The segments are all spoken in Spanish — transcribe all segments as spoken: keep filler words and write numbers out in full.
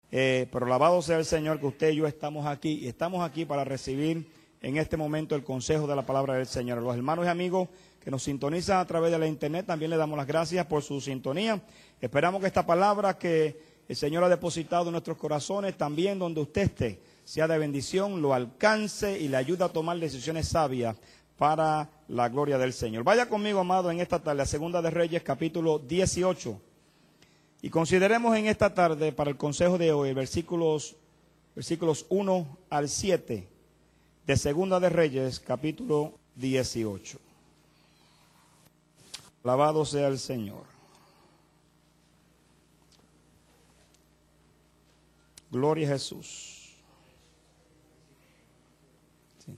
Eh, pero alabado sea el Señor que usted y yo estamos aquí y estamos aquí para recibir en este momento el consejo de la palabra del Señor. A los hermanos y amigos que nos sintonizan a través de la internet, también le damos las gracias por su sintonía. Esperamos que esta palabra que el Señor ha depositado en nuestros corazones, también donde usted esté, sea de bendición, lo alcance y le ayude a tomar decisiones sabias para la gloria del Señor. Vaya conmigo, amado, en esta tarde a Segunda de Reyes, capítulo dieciocho. Y consideremos en esta tarde, para el consejo de hoy, versículos, versículos uno al siete de Segunda de Reyes, capítulo dieciocho. Alabado sea el Señor. Gloria a Jesús. Sí.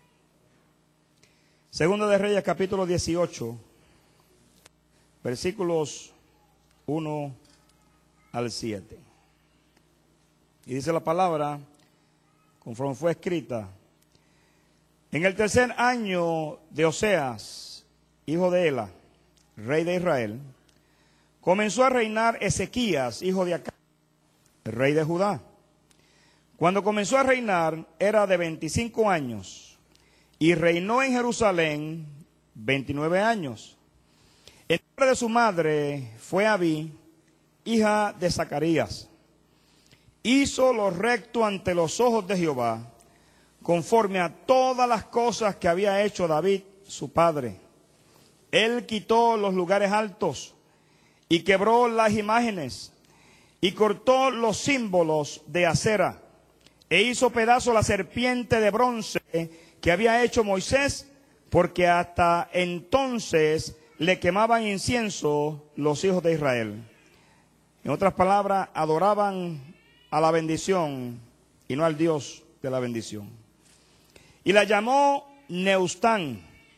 Segunda de Reyes, capítulo dieciocho, versículos uno al siete. Y dice la palabra, conforme fue escrita: en el tercer año de Oseas, hijo de Ela, rey de Israel, comenzó a reinar Ezequías, hijo de Acaz, el rey de Judá. Cuando comenzó a reinar era de veinticinco años y reinó en Jerusalén veintinueve años. El nombre de su madre fue Abí, hija de Zacarías. Hizo lo recto ante los ojos de Jehová, conforme a todas las cosas que había hecho David, su padre. Él quitó los lugares altos y quebró las imágenes y cortó los símbolos de acera e hizo pedazo la serpiente de bronce que había hecho Moisés, porque hasta entonces le quemaban incienso los hijos de Israel. En otras palabras, adoraban a la bendición y no al Dios de la bendición. Y la llamó Neustán.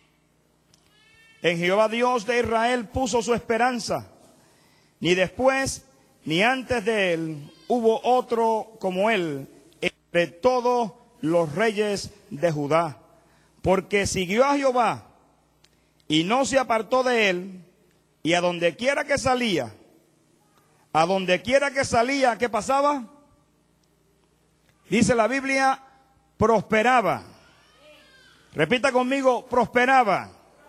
En Jehová Dios de Israel puso su esperanza. Ni después ni antes de él hubo otro como él entre todos los reyes de Judá. Porque siguió a Jehová y no se apartó de él, y a donde quiera que salía, a donde quiera que salía, ¿qué pasaba? Dice la Biblia, prosperaba. Repita conmigo, prosperaba.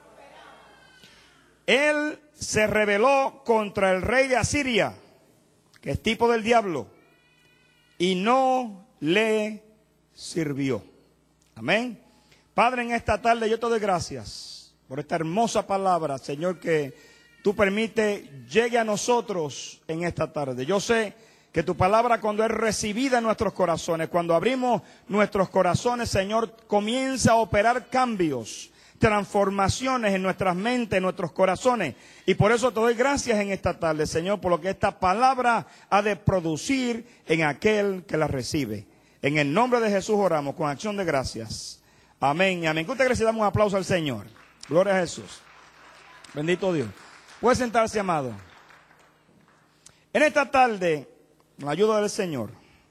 Él se rebeló contra el rey de Asiria, que es tipo del diablo, y no le sirvió. Amén. Padre, en esta tarde yo te doy gracias por esta hermosa palabra, Señor, que tú permites llegue a nosotros en esta tarde. Yo sé que tu palabra, cuando es recibida en nuestros corazones, cuando abrimos nuestros corazones, Señor, comienza a operar cambios, transformaciones en nuestras mentes, en nuestros corazones. Y por eso te doy gracias en esta tarde, Señor, por lo que esta palabra ha de producir en aquel que la recibe. En el nombre de Jesús oramos con acción de gracias. Amén. Amén. Que usted le damos un aplauso al Señor. Gloria a Jesús. Bendito Dios. Puede sentarse, amado. En esta tarde, con la ayuda del Señor,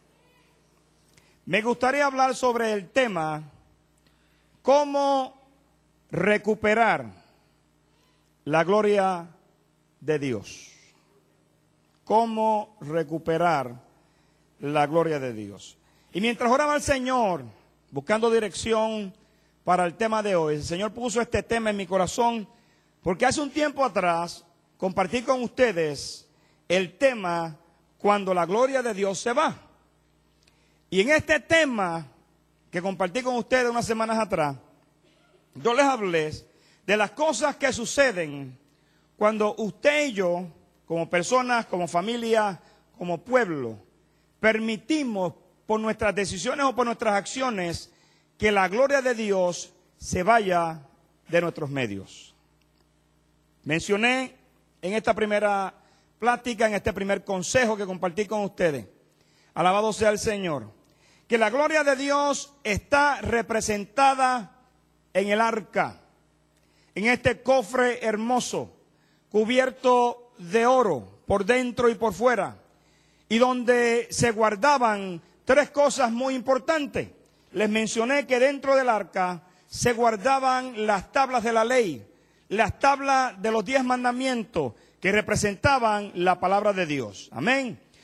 me gustaría hablar sobre el tema cómo recuperar la gloria de Dios. Cómo recuperar la gloria de Dios. Y mientras oraba al Señor, buscando dirección para el tema de hoy, el Señor puso este tema en mi corazón, porque hace un tiempo atrás compartí con ustedes el tema cuando la gloria de Dios se va. Y en este tema que compartí con ustedes unas semanas atrás, yo les hablé de las cosas que suceden cuando usted y yo, como personas, como familia, como pueblo, permitimos por nuestras decisiones o por nuestras acciones que la gloria de Dios se vaya de nuestros medios. Mencioné en esta primera plática, en este primer consejo que compartí con ustedes, alabado sea el Señor, que la gloria de Dios está representada en el arca, en este cofre hermoso, cubierto de oro por dentro y por fuera, y donde se guardaban tres cosas muy importantes. Les mencioné que dentro del arca se guardaban las tablas de la ley, las tablas de los diez mandamientos que representaban la palabra de Dios. Amén.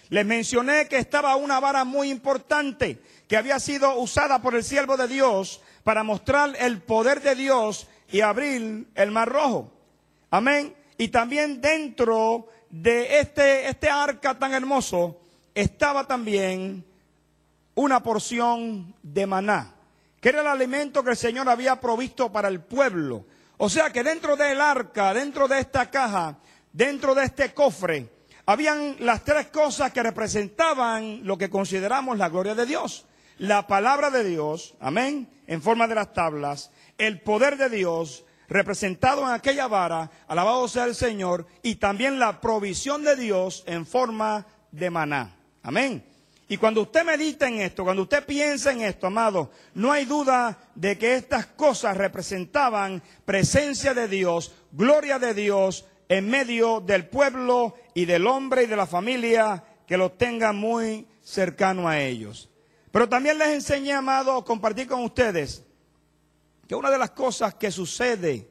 Les mencioné que estaba una vara muy importante que había sido usada por el siervo de Dios para mostrar el poder de Dios y abrir el Mar Rojo. Amén. Y también dentro de este, este arca tan hermoso estaba también una porción de maná, que era el alimento que el Señor había provisto para el pueblo. O sea que dentro del arca, dentro de esta caja, dentro de este cofre, habían las tres cosas que representaban lo que consideramos la gloria de Dios. La palabra de Dios, amén, en forma de las tablas, el poder de Dios representado en aquella vara, alabado sea el Señor, y también la provisión de Dios en forma de maná. Amén. Y cuando usted medita en esto, cuando usted piensa en esto, amado, no hay duda de que estas cosas representaban presencia de Dios, gloria de Dios en medio del pueblo y del hombre y de la familia que los tenga muy cercano a ellos. Pero también les enseñé, amado, a compartir con ustedes que una de las cosas que sucede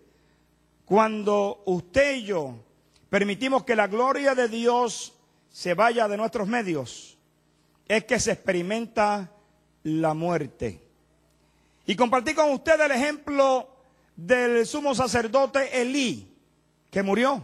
cuando usted y yo permitimos que la gloria de Dios se vaya de nuestros medios es que se experimenta la muerte. Y compartí con ustedes el ejemplo del sumo sacerdote Elí, que murió.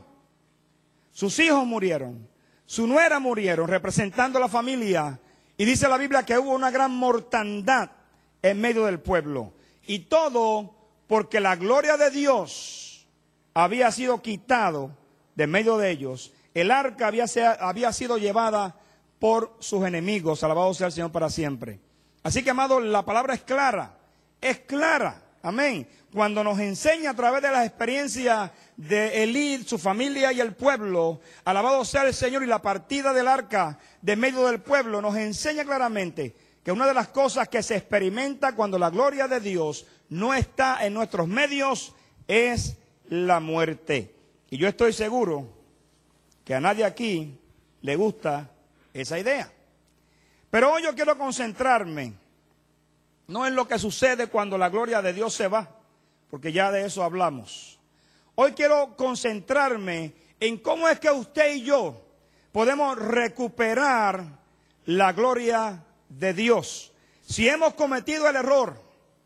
Sus hijos murieron, su nuera murieron, representando a la familia. Y dice la Biblia que hubo una gran mortandad en medio del pueblo. Y todo porque la gloria de Dios había sido quitado de medio de ellos. El arca había, había sido llevada por sus enemigos. Alabado sea el Señor para siempre. Así que, amado, la palabra es clara. Es clara. Amén. Cuando nos enseña a través de las experiencias de Elí, su familia y el pueblo, alabado sea el Señor, y la partida del arca de medio del pueblo, nos enseña claramente que una de las cosas que se experimenta cuando la gloria de Dios no está en nuestros medios es la muerte. Y yo estoy seguro que a nadie aquí le gusta esa idea. Pero hoy yo quiero concentrarme no en lo que sucede cuando la gloria de Dios se va, porque ya de eso hablamos. Hoy quiero concentrarme en cómo es que usted y yo podemos recuperar la gloria de Dios. Si hemos cometido el error,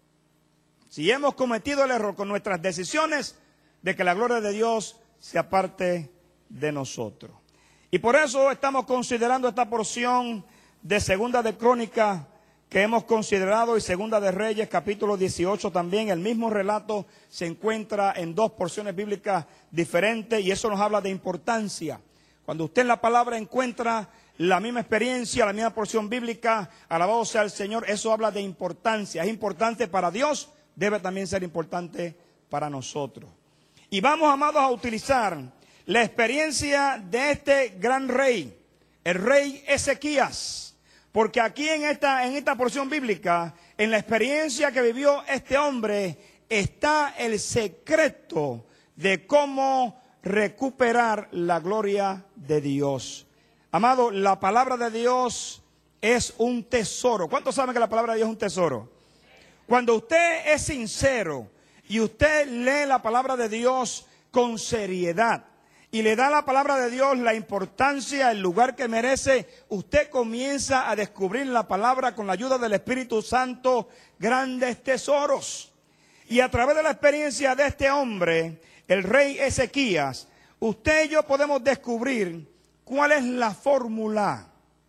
si hemos cometido el error con nuestras decisiones de que la gloria de Dios se aparte de nosotros. Y por eso estamos considerando esta porción de Segunda de Crónicas que hemos considerado, y Segunda de Reyes, capítulo dieciocho también. El mismo relato se encuentra en dos porciones bíblicas diferentes, y eso nos habla de importancia. Cuando usted en la palabra encuentra la misma experiencia, la misma porción bíblica, alabado sea el Señor, eso habla de importancia. Es importante para Dios, debe también ser importante para nosotros. Y vamos, amados, a utilizar la experiencia de este gran rey, el rey Ezequías. Porque aquí en esta, en esta porción bíblica, en la experiencia que vivió este hombre, está el secreto de cómo recuperar la gloria de Dios. Amado, la palabra de Dios es un tesoro. ¿Cuántos saben que la palabra de Dios es un tesoro? Cuando usted es sincero y usted lee la palabra de Dios con seriedad y le da la palabra de Dios la importancia, el lugar que merece, usted comienza a descubrir en la palabra, con la ayuda del Espíritu Santo, grandes tesoros. Y a través de la experiencia de este hombre, el rey Ezequías, usted y yo podemos descubrir cuál es la fórmula,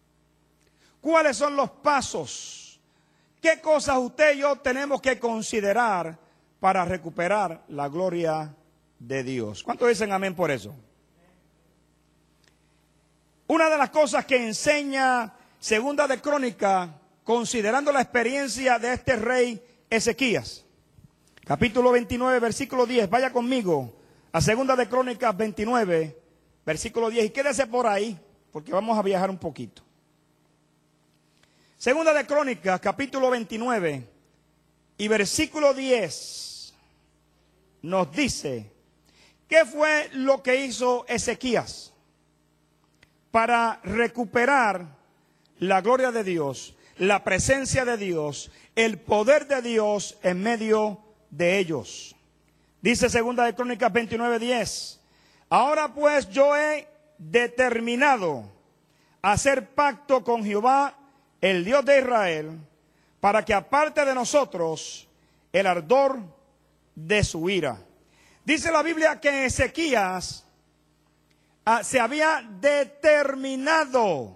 cuáles son los pasos, qué cosas usted y yo tenemos que considerar para recuperar la gloria de Dios. ¿Cuántos dicen amén por eso? Una de las cosas que enseña Segunda de Crónicas, considerando la experiencia de este rey Ezequías, capítulo veintinueve, versículo diez, vaya conmigo a Segunda de Crónicas veintinueve, versículo diez, y quédese por ahí, porque vamos a viajar un poquito. Segunda de Crónicas, capítulo veintinueve, y versículo diez, nos dice, ¿qué fue lo que hizo Ezequías para recuperar la gloria de Dios, la presencia de Dios, el poder de Dios en medio de ellos? Dice Segunda de Crónicas veintinueve, diez. Ahora pues yo he determinado hacer pacto con Jehová, el Dios de Israel, para que aparte de nosotros el ardor de su ira. Dice la Biblia que Ezequías ah, se había determinado,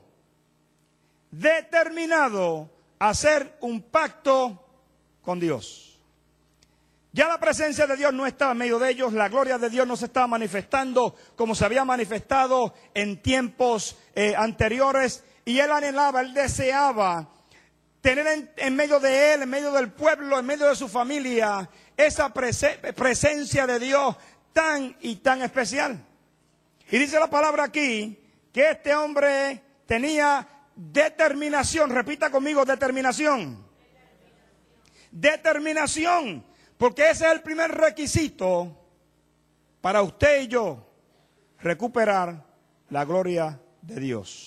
determinado a hacer un pacto con Dios. Ya la presencia de Dios no estaba en medio de ellos, la gloria de Dios no se estaba manifestando como se había manifestado en tiempos eh, anteriores, y él anhelaba, él deseaba tener en, en medio de él, en medio del pueblo, en medio de su familia, esa prese, presencia de Dios tan y tan especial. Y dice la palabra aquí que este hombre tenía determinación. Repita conmigo, determinación. Determinación, porque ese es el primer requisito para usted y yo recuperar la gloria de Dios.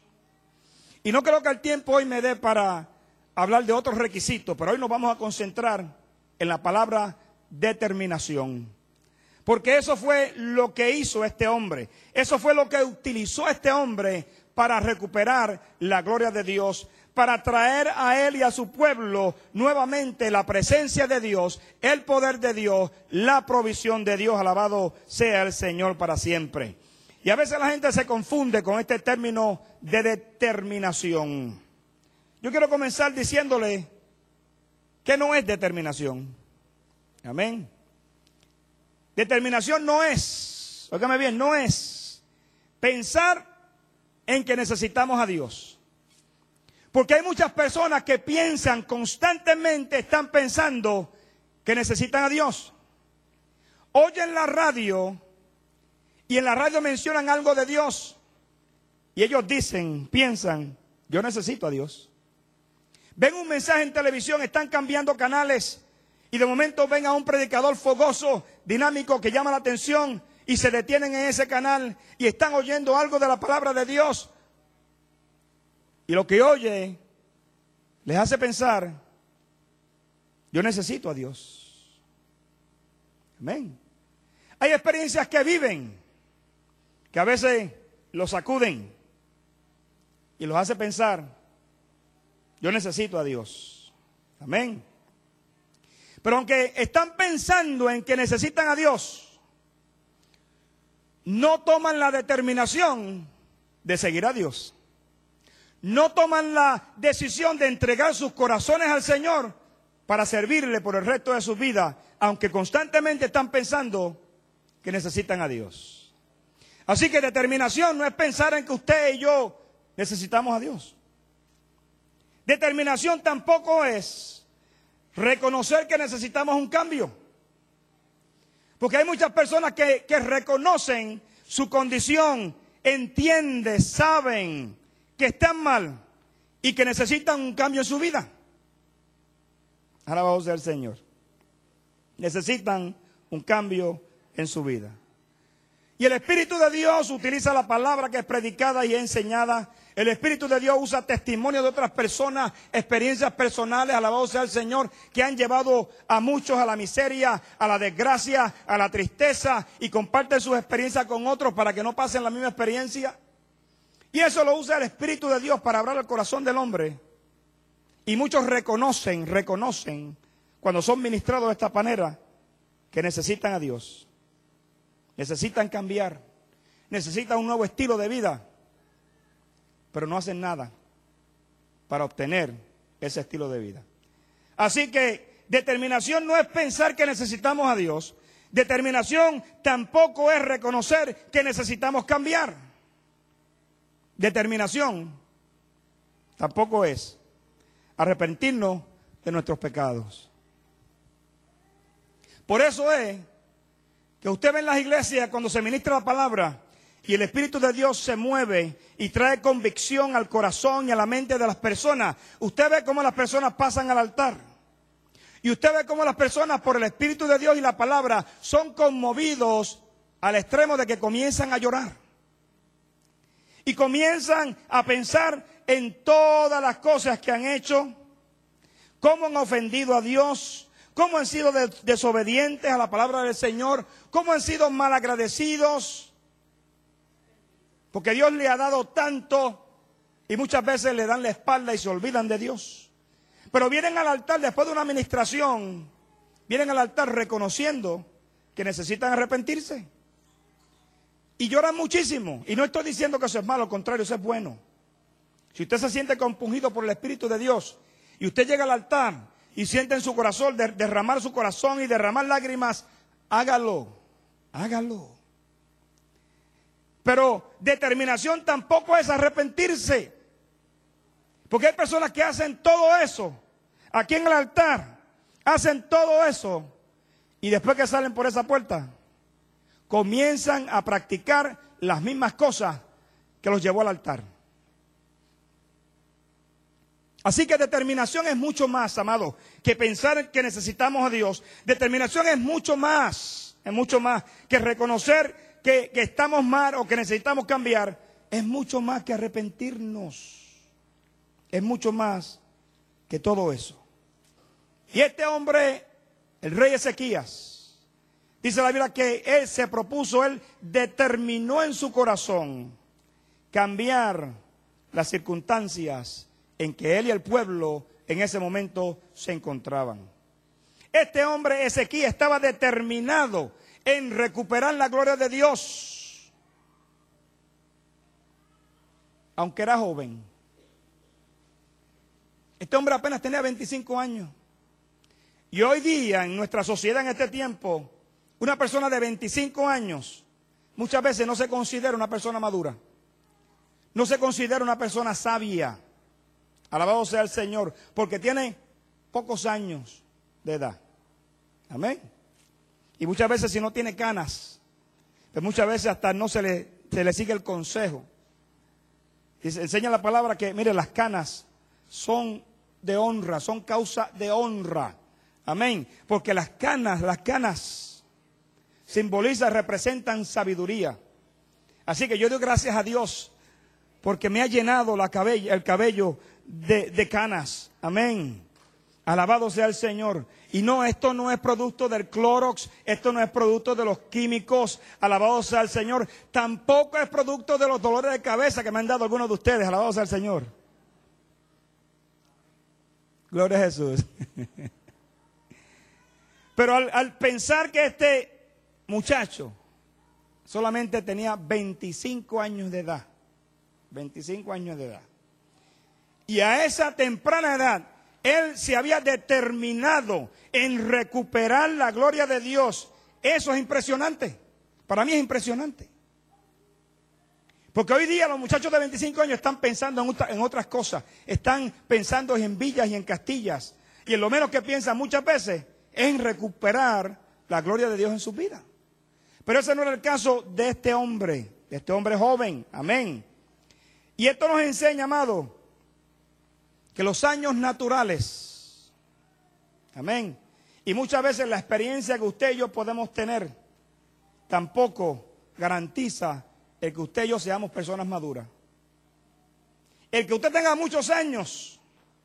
Y no creo que el tiempo hoy me dé para hablar de otros requisitos, pero hoy nos vamos a concentrar en la palabra determinación. Porque eso fue lo que hizo este hombre. Eso fue lo que utilizó este hombre para recuperar la gloria de Dios, para traer a él y a su pueblo nuevamente la presencia de Dios, el poder de Dios, la provisión de Dios. Alabado sea el Señor para siempre. Y a veces la gente se confunde con este término de determinación. Yo quiero comenzar diciéndole que no es determinación. Amén. Determinación no es, óigame bien, no es pensar en que necesitamos a Dios. Porque hay muchas personas que piensan constantemente, están pensando que necesitan a Dios. Oyen la radio y en la radio mencionan algo de Dios. Y ellos dicen, piensan, yo necesito a Dios. Ven un mensaje en televisión, están cambiando canales y de momento ven a un predicador fogoso, dinámico, que llama la atención y se detienen en ese canal y están oyendo algo de la palabra de Dios. Y lo que oye les hace pensar, yo necesito a Dios. Amén. Hay experiencias que viven, que a veces los sacuden y los hace pensar, yo necesito a Dios. Amén. Pero aunque están pensando en que necesitan a Dios, no toman la determinación de seguir a Dios. No toman la decisión de entregar sus corazones al Señor para servirle por el resto de su vida, aunque constantemente están pensando que necesitan a Dios. Así que determinación no es pensar en que usted y yo necesitamos a Dios. Determinación tampoco es reconocer que necesitamos un cambio. Porque hay muchas personas que, que reconocen su condición, entienden, saben que están mal y que necesitan un cambio en su vida. Alabado sea el Señor. Necesitan un cambio en su vida. Y el Espíritu de Dios utiliza la palabra que es predicada y enseñada. El Espíritu de Dios usa testimonio de otras personas, experiencias personales, alabado sea el Señor, que han llevado a muchos a la miseria, a la desgracia, a la tristeza, y comparten sus experiencias con otros para que no pasen la misma experiencia. Y eso lo usa el Espíritu de Dios para hablar al corazón del hombre. Y muchos reconocen, reconocen, cuando son ministrados de esta manera, que necesitan a Dios. Necesitan cambiar, necesitan un nuevo estilo de vida, pero no hacen nada para obtener ese estilo de vida. Así que determinación no es pensar que necesitamos a Dios. Determinación tampoco es reconocer que necesitamos cambiar. Determinación tampoco es arrepentirnos de nuestros pecados. Por eso es que usted ve en las iglesias cuando se ministra la palabra y el Espíritu de Dios se mueve y trae convicción al corazón y a la mente de las personas. Usted ve cómo las personas pasan al altar. Y usted ve cómo las personas por el Espíritu de Dios y la palabra son conmovidos al extremo de que comienzan a llorar. Y comienzan a pensar en todas las cosas que han hecho, cómo han ofendido a Dios, cómo han sido desobedientes a la palabra del Señor, cómo han sido malagradecidos, porque Dios le ha dado tanto y muchas veces le dan la espalda y se olvidan de Dios. Pero vienen al altar después de una administración, vienen al altar reconociendo que necesitan arrepentirse. Y lloran muchísimo. Y no estoy diciendo que eso es malo, al contrario, eso es bueno. Si usted se siente compungido por el Espíritu de Dios y usted llega al altar y siente en su corazón de, derramar su corazón y derramar lágrimas, hágalo, hágalo. Pero determinación tampoco es arrepentirse. Porque hay personas que hacen todo eso aquí en el altar, hacen todo eso y después que salen por esa puerta comienzan a practicar las mismas cosas que los llevó al altar. Así que determinación es mucho más, amado, que pensar que necesitamos a Dios. Determinación es mucho más, es mucho más que reconocer que, que estamos mal o que necesitamos cambiar. Es mucho más que arrepentirnos. Es mucho más que todo eso. Y este hombre, el rey Ezequías, dice la Biblia que él se propuso, él determinó en su corazón cambiar las circunstancias en que él y el pueblo en ese momento se encontraban. Este hombre Ezequías estaba determinado en recuperar la gloria de Dios, aunque era joven. Este hombre apenas tenía veinticinco años. Y hoy día, en nuestra sociedad, en este tiempo, una persona de veinticinco años muchas veces no se considera una persona madura. No se considera una persona sabia. Alabado sea el Señor, porque tiene pocos años de edad. Amén. Y muchas veces si no tiene canas, pues muchas veces hasta no se le, se le sigue el consejo. Y se enseña la palabra que, mire, las canas son de honra, son causa de honra. Amén. Porque las canas, las canas simbolizan, representan sabiduría. Así que yo doy gracias a Dios porque me ha llenado la cabella, el cabello de, de canas. Amén. Alabado sea el Señor. Y no, esto no es producto del Clorox, esto no es producto de los químicos. Alabado sea el Señor. Tampoco es producto de los dolores de cabeza que me han dado algunos de ustedes. Alabado sea el Señor. Gloria a Jesús. Pero al, al pensar que este muchacho solamente tenía veinticinco años de edad, veinticinco años de edad, y a esa temprana edad, él se había determinado en recuperar la gloria de Dios. Eso es impresionante. Para mí es impresionante. Porque hoy día los muchachos de veinticinco años están pensando en, otra, en otras cosas. Están pensando en villas y en castillas. Y en lo menos que piensan muchas veces es en recuperar la gloria de Dios en su vida. Pero ese no era el caso de este hombre, de este hombre joven. Amén. Y esto nos enseña, amado, que los años naturales, amén, y muchas veces la experiencia que usted y yo podemos tener tampoco garantiza el que usted y yo seamos personas maduras. El que usted tenga muchos años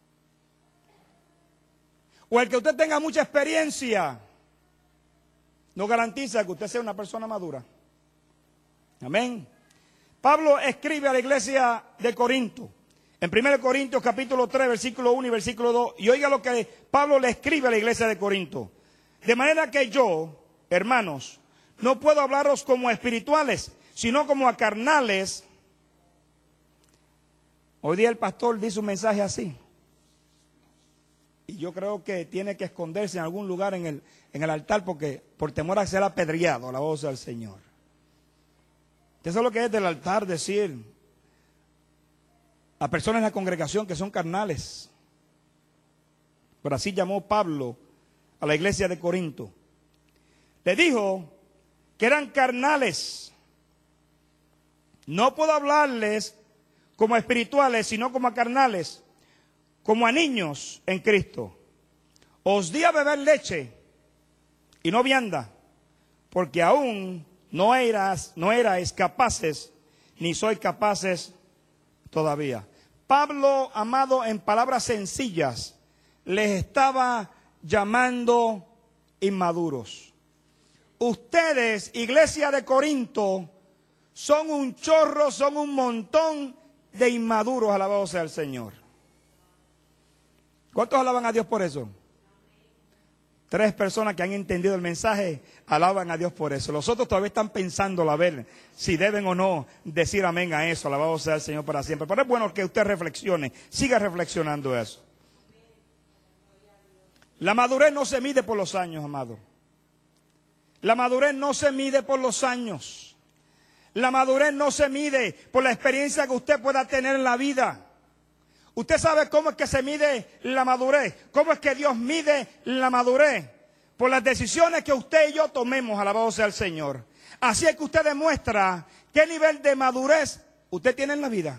o el que usted tenga mucha experiencia no garantiza que usted sea una persona madura. Amén. Pablo escribe a la iglesia de Corinto en primera Corintios capítulo tres, versículo uno y versículo dos. Y oiga lo que Pablo le escribe a la iglesia de Corinto. De manera que yo, hermanos, no puedo hablaros como espirituales, sino como a carnales. Hoy día el pastor dice un mensaje así. Y yo creo que tiene que esconderse en algún lugar en el, en el altar porque por temor a ser apedreado, la voz del Señor. Eso es lo que es del altar, decir a personas en la congregación que son carnales. Pero así llamó Pablo a la iglesia de Corinto. Le dijo que eran carnales. No puedo hablarles como espirituales, sino como a carnales, como a niños en Cristo. Os di a beber leche y no vianda, porque aún no eras, no erais capaces, ni sois capaces todavía. Pablo, amado, en palabras sencillas, les estaba llamando inmaduros. Ustedes, iglesia de Corinto, son un chorro, son un montón de inmaduros, alabado sea el Señor. ¿Cuántos alaban a Dios por eso? Tres personas que han entendido el mensaje alaban a Dios por eso. Los otros todavía están pensando a ver si deben o no decir amén a eso. Alabado sea el Señor para siempre. Pero es bueno que usted reflexione, siga reflexionando eso. La madurez no se mide por los años, amado. La madurez no se mide por los años. La madurez no se mide por la experiencia que usted pueda tener en la vida. Usted sabe cómo es que se mide la madurez, cómo es que Dios mide la madurez, por las decisiones que usted y yo tomemos, alabado sea el Señor. Así es que usted demuestra qué nivel de madurez usted tiene en la vida.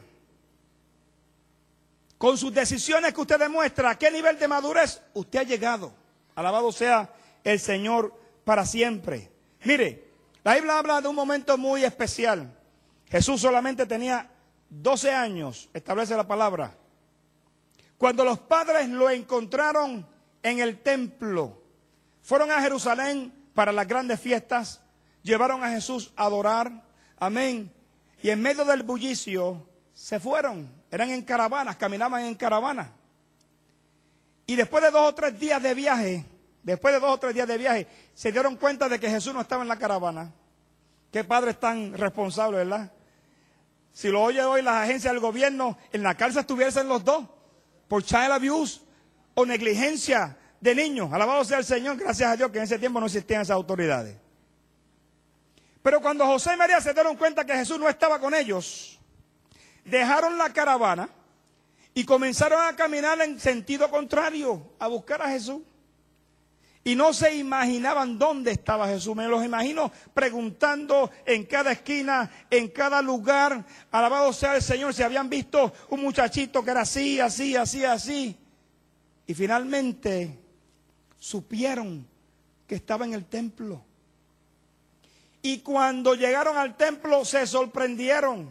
Con sus decisiones que usted demuestra qué nivel de madurez usted ha llegado. Alabado sea el Señor para siempre. Mire, la Biblia habla de un momento muy especial. Jesús solamente tenía doce años, establece la palabra. Cuando los padres lo encontraron en el templo, fueron a Jerusalén para las grandes fiestas, llevaron a Jesús a adorar, amén, y en medio del bullicio se fueron, eran en caravanas, caminaban en caravanas. Y después de dos o tres días de viaje, después de dos o tres días de viaje, se dieron cuenta de que Jesús no estaba en la caravana. Qué padres tan responsables, ¿verdad? Si lo oye hoy las agencias del gobierno, en la cárcel estuviesen los dos, por child abuse o negligencia de niños. Alabado sea el Señor, gracias a Dios que en ese tiempo no existían esas autoridades. Pero cuando José y María se dieron cuenta que Jesús no estaba con ellos, dejaron la caravana y comenzaron a caminar en sentido contrario, a buscar a Jesús. Y no se imaginaban dónde estaba Jesús. Me los imagino preguntando en cada esquina, en cada lugar. Alabado sea el Señor, si habían visto un muchachito que era así, así, así, así. Y finalmente supieron que estaba en el templo. Y cuando llegaron al templo se sorprendieron.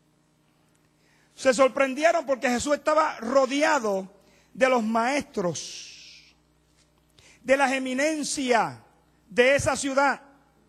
Se sorprendieron porque Jesús estaba rodeado de los maestros, de las eminencias de esa ciudad.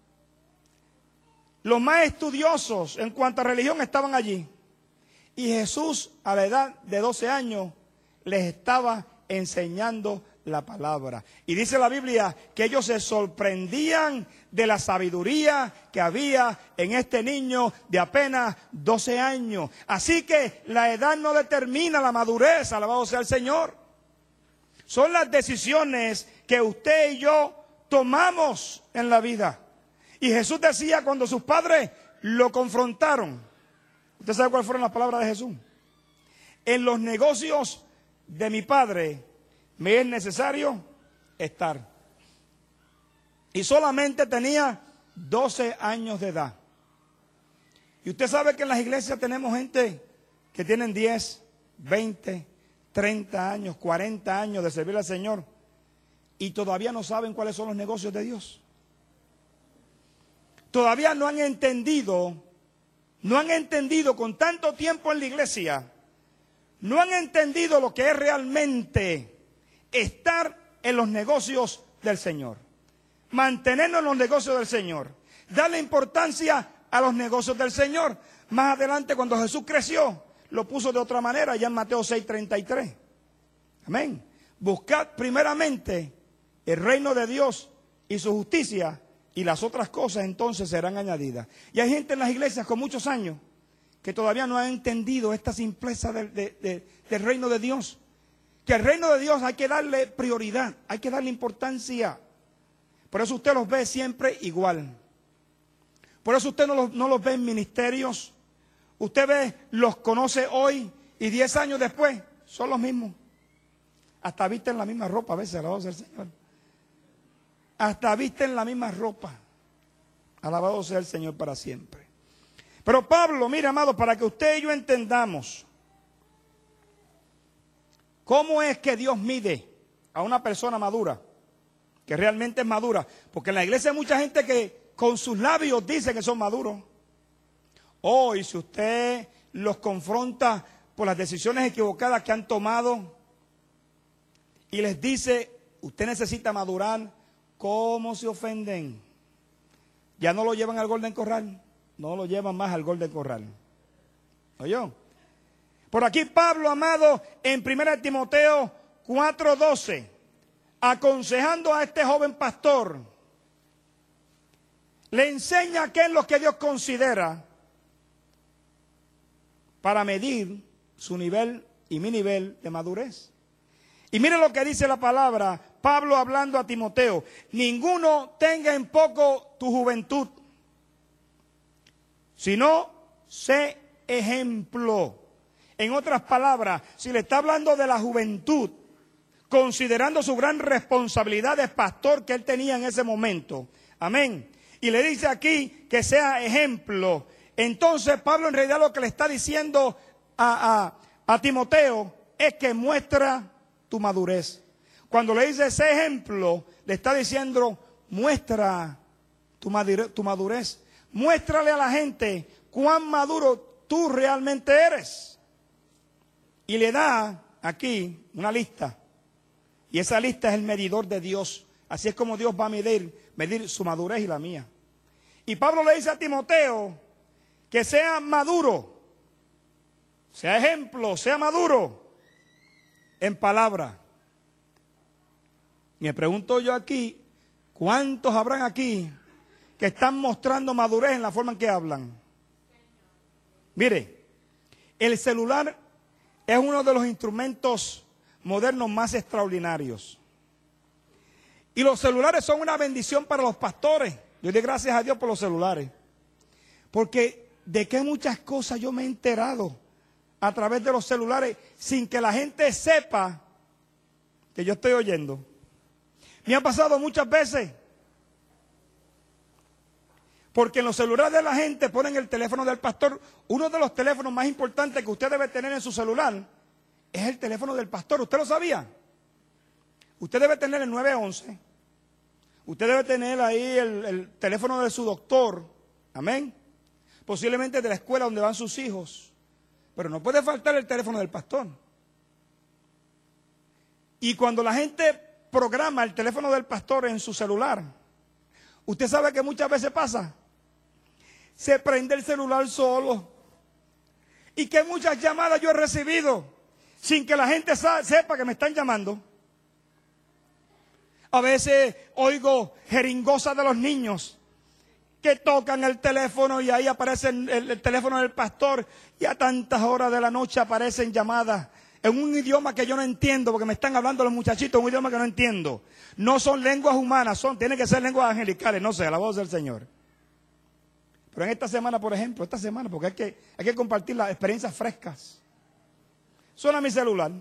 Los más estudiosos en cuanto a religión estaban allí. Y Jesús, a la edad de doce años, les estaba enseñando la palabra. Y dice la Biblia que ellos se sorprendían de la sabiduría que había en este niño de apenas doce años. Así que la edad no determina la madurez, alabado sea el Señor. Son las decisiones que usted y yo tomamos en la vida. Y Jesús decía cuando sus padres lo confrontaron. ¿Usted sabe cuáles fueron las palabras de Jesús? En los negocios de mi Padre me es necesario estar. Y solamente tenía doce años de edad. Y usted sabe que en las iglesias tenemos gente que tienen diez, veinte, treinta años, cuarenta años de servir al Señor y todavía no saben cuáles son los negocios de Dios. Todavía no han entendido, no han entendido con tanto tiempo en la iglesia, no han entendido lo que es realmente estar en los negocios del Señor, mantenernos en los negocios del Señor, darle importancia a los negocios del Señor. Más adelante, cuando Jesús creció, lo puso de otra manera, ya en Mateo seis treinta y tres. Amén. Buscad primeramente el reino de Dios y su justicia, y las otras cosas entonces serán añadidas. Y hay gente en las iglesias con muchos años que todavía no ha entendido esta simpleza de, de, de, del reino de Dios. Que el reino de Dios hay que darle prioridad, hay que darle importancia. Por eso usted los ve siempre igual. Por eso usted no los, no los ve en ministerios. Usted ve, los conoce hoy y diez años después son los mismos. Hasta visten la misma ropa a veces, alabado sea el Señor. Hasta visten la misma ropa. Alabado sea el Señor para siempre. Pero Pablo, mire amado, para que usted y yo entendamos cómo es que Dios mide a una persona madura, que realmente es madura. Porque en la iglesia hay mucha gente que con sus labios dice que son maduros. Oh, y si usted los confronta por las decisiones equivocadas que han tomado y les dice, usted necesita madurar, ¿cómo se ofenden? Ya no lo llevan al Golden Corral, no lo llevan más al Golden Corral. ¿Oyó? Por aquí Pablo, amado, en primera de Timoteo cuatro doce, aconsejando a este joven pastor, le enseña qué es lo que Dios considera para medir su nivel y mi nivel de madurez. Y mire lo que dice la palabra, Pablo hablando a Timoteo: ninguno tenga en poco tu juventud, sino sé ejemplo. En otras palabras, si le está hablando de la juventud, considerando su gran responsabilidad de pastor que él tenía en ese momento, amén, y le dice aquí que sea ejemplo, entonces Pablo en realidad lo que le está diciendo a, a, a Timoteo es que muestra tu madurez. Cuando le dice ese ejemplo, le está diciendo muestra tu madurez, tu madurez. Muéstrale a la gente cuán maduro tú realmente eres. Y le da aquí una lista. Y esa lista es el medidor de Dios. Así es como Dios va a medir, medir su madurez y la mía. Y Pablo le dice a Timoteo que sea maduro, sea ejemplo, sea maduro en palabra. Y me pregunto yo aquí, ¿cuántos habrán aquí que están mostrando madurez en la forma en que hablan? Mire, el celular es uno de los instrumentos modernos más extraordinarios. Y los celulares son una bendición para los pastores. Yo doy gracias a Dios por los celulares. Porque de qué muchas cosas yo me he enterado a través de los celulares sin que la gente sepa que yo estoy oyendo. Me ha pasado muchas veces. Porque en los celulares de la gente ponen el teléfono del pastor. Uno de los teléfonos más importantes que usted debe tener en su celular es el teléfono del pastor. ¿Usted lo sabía? Usted debe tener el nueve once. Usted debe tener ahí el, el teléfono de su doctor. Amén. Posiblemente de la escuela donde van sus hijos. Pero no puede faltar el teléfono del pastor. Y cuando la gente programa el teléfono del pastor en su celular, usted sabe que muchas veces pasa. Se prende el celular solo. Y que muchas llamadas yo he recibido sin que la gente sepa que me están llamando. A veces oigo jeringosa de los niños que tocan el teléfono y ahí aparece el, el teléfono del pastor y a tantas horas de la noche aparecen llamadas en un idioma que yo no entiendo, porque me están hablando los muchachitos en un idioma que no entiendo. No son lenguas humanas, son, tienen que ser lenguas angelicales, no sé, a la voz del Señor. Pero en esta semana, por ejemplo, esta semana, porque hay que, hay que compartir las experiencias frescas. Suena mi celular.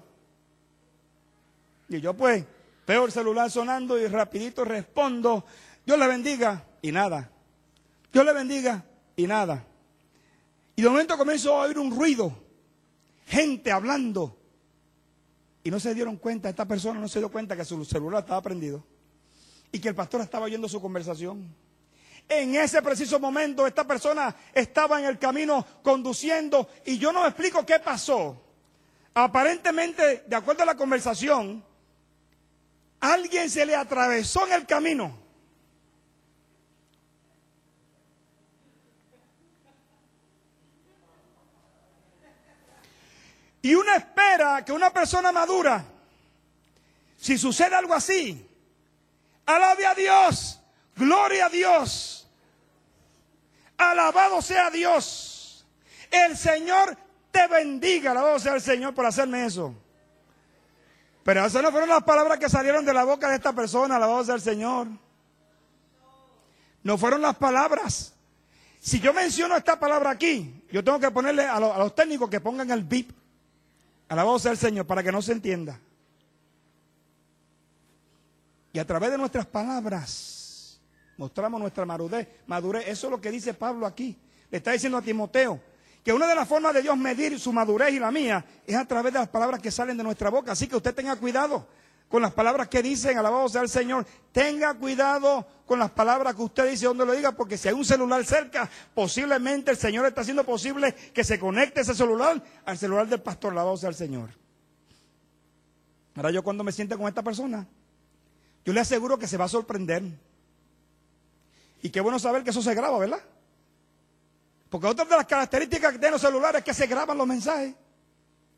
Y yo pues veo el celular sonando y rapidito respondo, Dios le bendiga, y nada. Dios le bendiga, y nada. Y de momento comienzo a oír un ruido, gente hablando. Y no se dieron cuenta, esta persona no se dio cuenta que su celular estaba prendido y que el pastor estaba oyendo su conversación. En ese preciso momento esta persona estaba en el camino conduciendo y yo no me explico qué pasó. Aparentemente, de acuerdo a la conversación, alguien se le atravesó en el camino. Y uno espera que una persona madura, si sucede algo así, alabe a Dios, gloria a Dios, alabado sea Dios, el Señor te bendiga, alabado sea el Señor por hacerme eso. Pero esas no fueron las palabras que salieron de la boca de esta persona, alabado sea el Señor. No fueron las palabras. Si yo menciono esta palabra aquí, yo tengo que ponerle a, lo, a los técnicos que pongan el bip. Alabado sea el Señor, para que no se entienda. Y a través de nuestras palabras mostramos nuestra madurez. madurez. Eso es lo que dice Pablo aquí. Le está diciendo a Timoteo que una de las formas de Dios medir su madurez y la mía es a través de las palabras que salen de nuestra boca. Así que usted tenga cuidado con las palabras que dicen, alabado sea el Señor. Tenga cuidado con las palabras que usted dice donde lo diga, porque si hay un celular cerca, posiblemente el Señor está haciendo posible que se conecte ese celular al celular del pastor, alabado sea el Señor. Ahora yo cuando me siente con esta persona, yo le aseguro que se va a sorprender. Y qué bueno saber que eso se graba, ¿verdad? Porque otra de las características que tienen los celulares es que se graban los mensajes.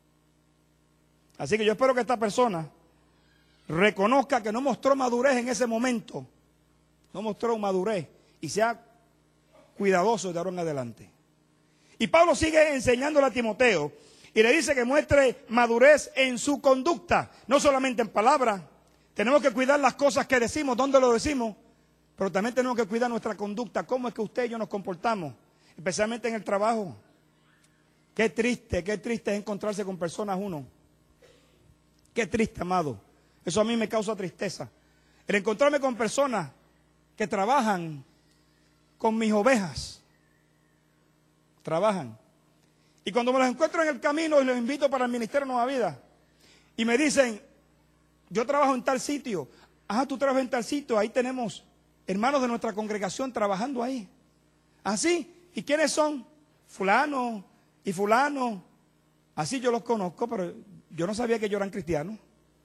Así que yo espero que esta persona reconozca que no mostró madurez en ese momento, no mostró madurez y sea cuidadoso de ahora en adelante. Y Pablo sigue enseñándole a Timoteo y le dice que muestre madurez en su conducta, no solamente en palabras. Tenemos que cuidar las cosas que decimos, dónde lo decimos, pero también tenemos que cuidar nuestra conducta, cómo es que usted y yo nos comportamos, especialmente en el trabajo. Qué triste, qué triste es encontrarse con personas uno. Qué triste, amado. Eso a mí me causa tristeza. El encontrarme con personas que trabajan con mis ovejas. Trabajan. Y cuando me los encuentro en el camino y los invito para el Ministerio Nueva Vida, y me dicen, yo trabajo en tal sitio. Ah, tú trabajas en tal sitio. Ahí tenemos hermanos de nuestra congregación trabajando ahí. ¿Así? ¿Y quiénes son? Fulano y fulano. Así yo los conozco, pero yo no sabía que ellos eran cristianos.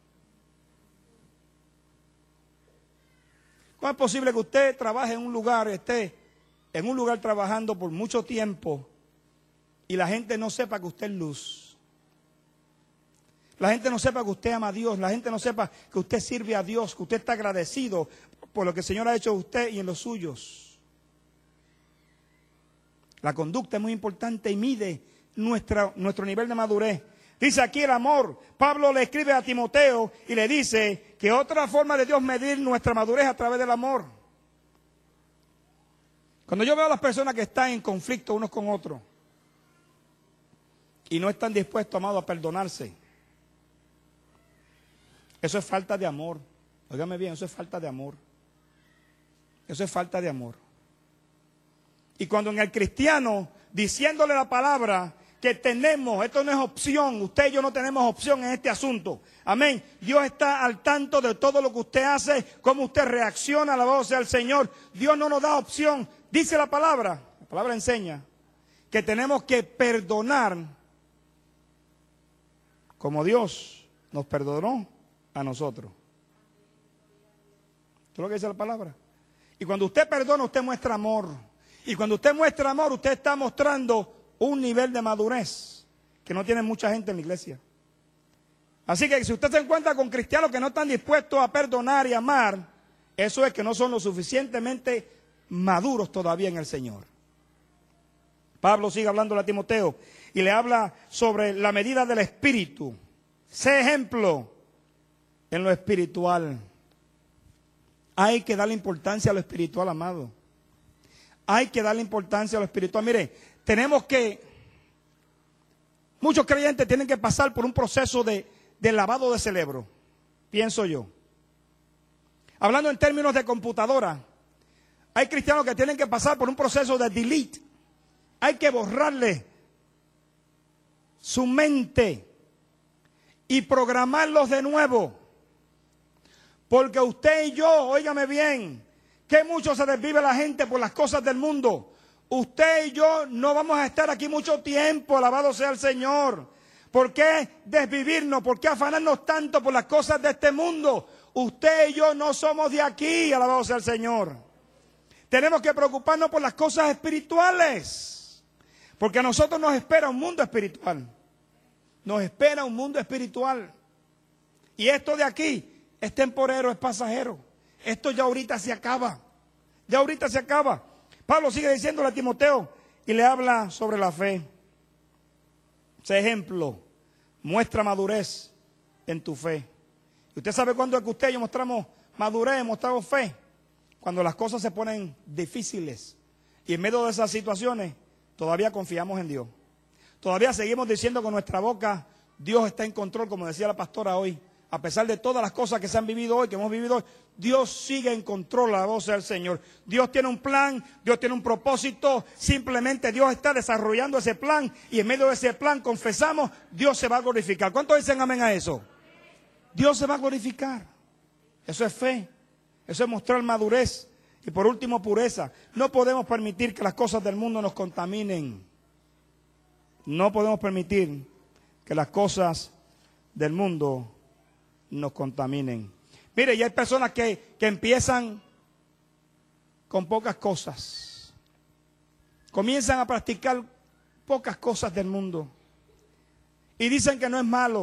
¿Cómo es posible que usted trabaje en un lugar, esté en un lugar trabajando por mucho tiempo y la gente no sepa que usted es luz? La gente no sepa que usted ama a Dios, la gente no sepa que usted sirve a Dios, que usted está agradecido por lo que el Señor ha hecho de usted y en los suyos. La conducta es muy importante y mide nuestra, nuestro nivel de madurez. Dice aquí el amor. Pablo le escribe a Timoteo y le dice que otra forma de Dios medir nuestra madurez a través del amor. Cuando yo veo a las personas que están en conflicto unos con otros y no están dispuestos, amado, a perdonarse, eso es falta de amor. Óigame bien, eso es falta de amor. Eso es falta de amor. Y cuando en el cristiano, diciéndole la palabra que tenemos, esto no es opción, usted y yo no tenemos opción en este asunto. Amén. Dios está al tanto de todo lo que usted hace, cómo usted reacciona, alabado sea el Señor. Dios no nos da opción. Dice la palabra, la palabra enseña, que tenemos que perdonar como Dios nos perdonó a nosotros. ¿Esto es lo que dice la palabra? Y cuando usted perdona, usted muestra amor. Y cuando usted muestra amor, usted está mostrando un nivel de madurez que no tiene mucha gente en la iglesia. Así que si usted se encuentra con cristianos que no están dispuestos a perdonar y amar, eso es que no son lo suficientemente maduros todavía en el Señor. Pablo sigue hablándole a Timoteo y le habla sobre la medida del espíritu. Sé ejemplo en lo espiritual. Hay que darle importancia a lo espiritual, amado. Hay que darle importancia a lo espiritual. Mire, tenemos que, muchos creyentes tienen que pasar por un proceso de, de lavado de cerebro, pienso yo. Hablando en términos de computadora, hay cristianos que tienen que pasar por un proceso de delete. Hay que borrarle su mente y programarlos de nuevo. Porque usted y yo, óigame bien, que mucho se desvive la gente por las cosas del mundo. Usted y yo no vamos a estar aquí mucho tiempo, alabado sea el Señor. ¿Por qué desvivirnos? ¿Por qué afanarnos tanto por las cosas de este mundo? Usted y yo no somos de aquí, alabado sea el Señor. Tenemos que preocuparnos por las cosas espirituales. Porque a nosotros nos espera un mundo espiritual. Nos espera un mundo espiritual. Y esto de aquí es temporero, es pasajero. Esto ya ahorita se acaba. Ya ahorita se acaba. Pablo sigue diciéndole a Timoteo y le habla sobre la fe. Sé ejemplo, muestra madurez en tu fe. Y usted sabe cuándo es que usted y yo mostramos madurez, mostramos fe. Cuando las cosas se ponen difíciles. Y en medio de esas situaciones, todavía confiamos en Dios. Todavía seguimos diciendo con nuestra boca, Dios está en control, como decía la pastora hoy. A pesar de todas las cosas que se han vivido hoy, que hemos vivido hoy, Dios sigue en control, la voz del Señor. Dios tiene un plan, Dios tiene un propósito, simplemente Dios está desarrollando ese plan y en medio de ese plan confesamos, Dios se va a glorificar. ¿Cuántos dicen amén a eso? Dios se va a glorificar. Eso es fe, eso es mostrar madurez y por último pureza. No podemos permitir que las cosas del mundo nos contaminen. No podemos permitir que las cosas del mundo nos contaminen. Mire, y hay personas que, que empiezan con pocas cosas. Comienzan a practicar pocas cosas del mundo. Y dicen que no es malo.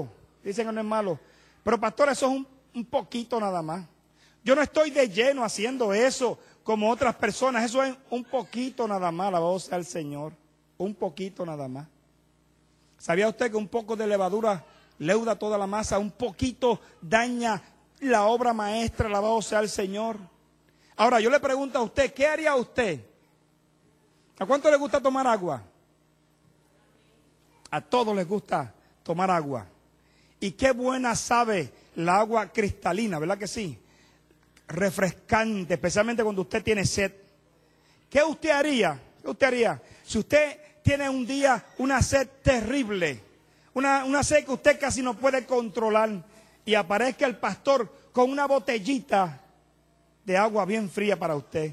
Dicen que no es malo. Pero pastor, eso es un, un poquito nada más. Yo no estoy de lleno haciendo eso como otras personas. Eso es un poquito nada más, alabado sea el Señor. Un poquito nada más. ¿Sabía usted que un poco de levadura leuda toda la masa? Un poquito daña la obra maestra, alabado sea el Señor. Ahora yo le pregunto a usted, ¿qué haría usted? ¿A cuánto le gusta tomar agua? A todos les gusta tomar agua. Y qué buena sabe la agua cristalina, ¿verdad que sí? Refrescante, especialmente cuando usted tiene sed. ¿Qué usted haría? ¿Qué usted haría? Si usted tiene un día una sed terrible, una, una sed que usted casi no puede controlar, y aparezca el pastor con una botellita de agua bien fría para usted.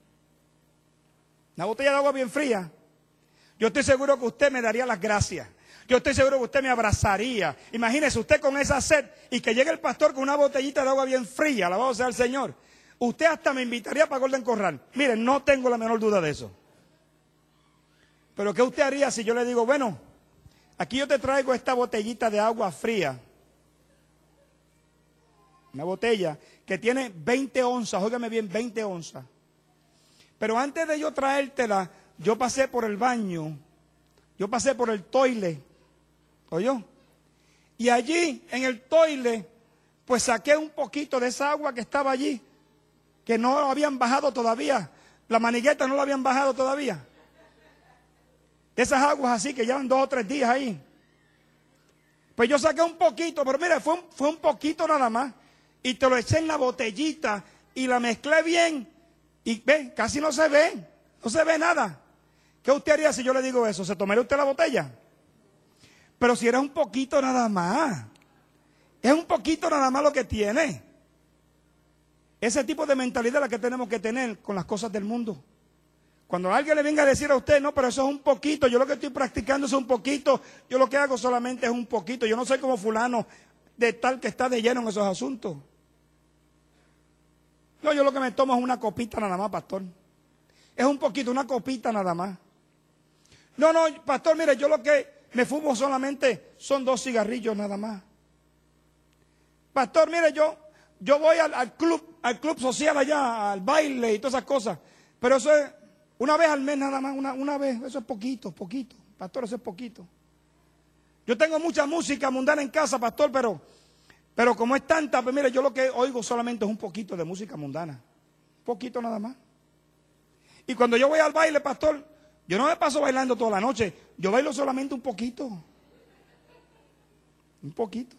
Una botella de agua bien fría. Yo estoy seguro que usted me daría las gracias. Yo estoy seguro que usted me abrazaría. Imagínese usted con esa sed y que llegue el pastor con una botellita de agua bien fría, alabado sea el Señor. Usted hasta me invitaría para Golden Corral. Miren, no tengo la menor duda de eso. Pero ¿qué usted haría si yo le digo, bueno, aquí yo te traigo esta botellita de agua fría? Una botella que tiene veinte onzas, óigame bien, veinte onzas. Pero antes de yo traértela, yo pasé por el baño, yo pasé por el toile, ¿oyó? Y allí, en el toile, pues saqué un poquito de esa agua que estaba allí, que no habían bajado todavía, la manigueta no la habían bajado todavía. Esas aguas así que llevan dos o tres días ahí. Pues yo saqué un poquito, pero mire, fue un, fue un poquito nada más. Y te lo eché en la botellita y la mezclé bien. Y ve, casi no se ve, no se ve nada. ¿Qué usted haría si yo le digo eso? ¿Se tomaría usted la botella? Pero si era un poquito nada más. Es un poquito nada más lo que tiene. Ese tipo de mentalidad es la que tenemos que tener con las cosas del mundo. Cuando alguien le venga a decir a usted, no, pero eso es un poquito, yo lo que estoy practicando es un poquito, yo lo que hago solamente es un poquito, yo no soy como fulano de tal que está de lleno en esos asuntos. No, yo lo que me tomo es una copita nada más, pastor. Es un poquito, una copita nada más. No, no, pastor, mire, yo lo que me fumo solamente son dos cigarrillos nada más. Pastor, mire, yo, yo voy al, al club, al club social allá, al baile y todas esas cosas. Pero eso es una vez al mes nada más, una, una vez, eso es poquito, poquito. Pastor, eso es poquito. Yo tengo mucha música mundana en casa, pastor, pero, pero como es tanta, pues mire, yo lo que oigo solamente es un poquito de música mundana. Un poquito nada más. Y cuando yo voy al baile, pastor, yo no me paso bailando toda la noche, yo bailo solamente un poquito. Un poquito.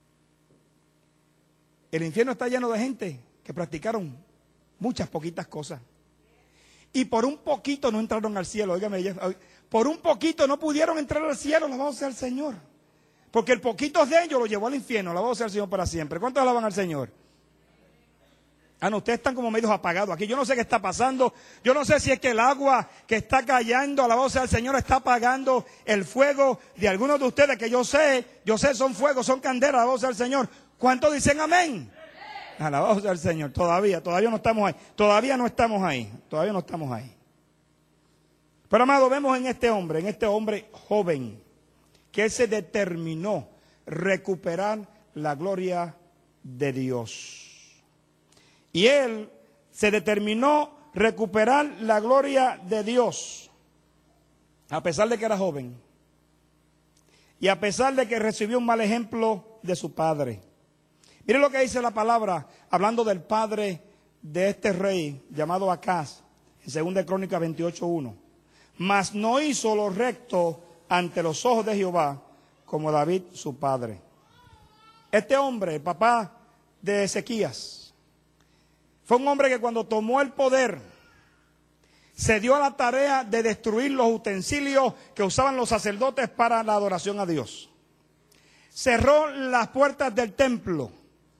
El infierno está lleno de gente que practicaron muchas poquitas cosas. Y por un poquito no entraron al cielo. Óigame, por un poquito no pudieron entrar al cielo, alabado sea el Señor. Porque el poquito de ellos lo llevó al infierno, alabado sea el Señor para siempre. ¿Cuántos alaban al Señor? Ah, no, ustedes están como medios apagados aquí. Yo no sé qué está pasando. Yo no sé si es que el agua que está cayendo, alabado sea el Señor, está apagando el fuego de algunos de ustedes que yo sé, yo sé son fuegos, son candelas, alabado sea el Señor. ¿Cuántos dicen amén? Alabado sea el Señor. Todavía, todavía no estamos ahí. Todavía no estamos ahí. Todavía no estamos ahí. Pero amado, vemos en este hombre, en este hombre joven, que él se determinó recuperar la gloria de Dios. Y él se determinó recuperar la gloria de Dios, a pesar de que era joven. Y a pesar de que recibió un mal ejemplo de su padre. Mire lo que dice la palabra, hablando del padre de este rey, llamado Acaz, en segunda Crónicas veintiocho uno. Mas no hizo lo recto ante los ojos de Jehová, como David su padre. Este hombre, el papá de Ezequías, fue un hombre que cuando tomó el poder, se dio a la tarea de destruir los utensilios que usaban los sacerdotes para la adoración a Dios. Cerró las puertas del templo.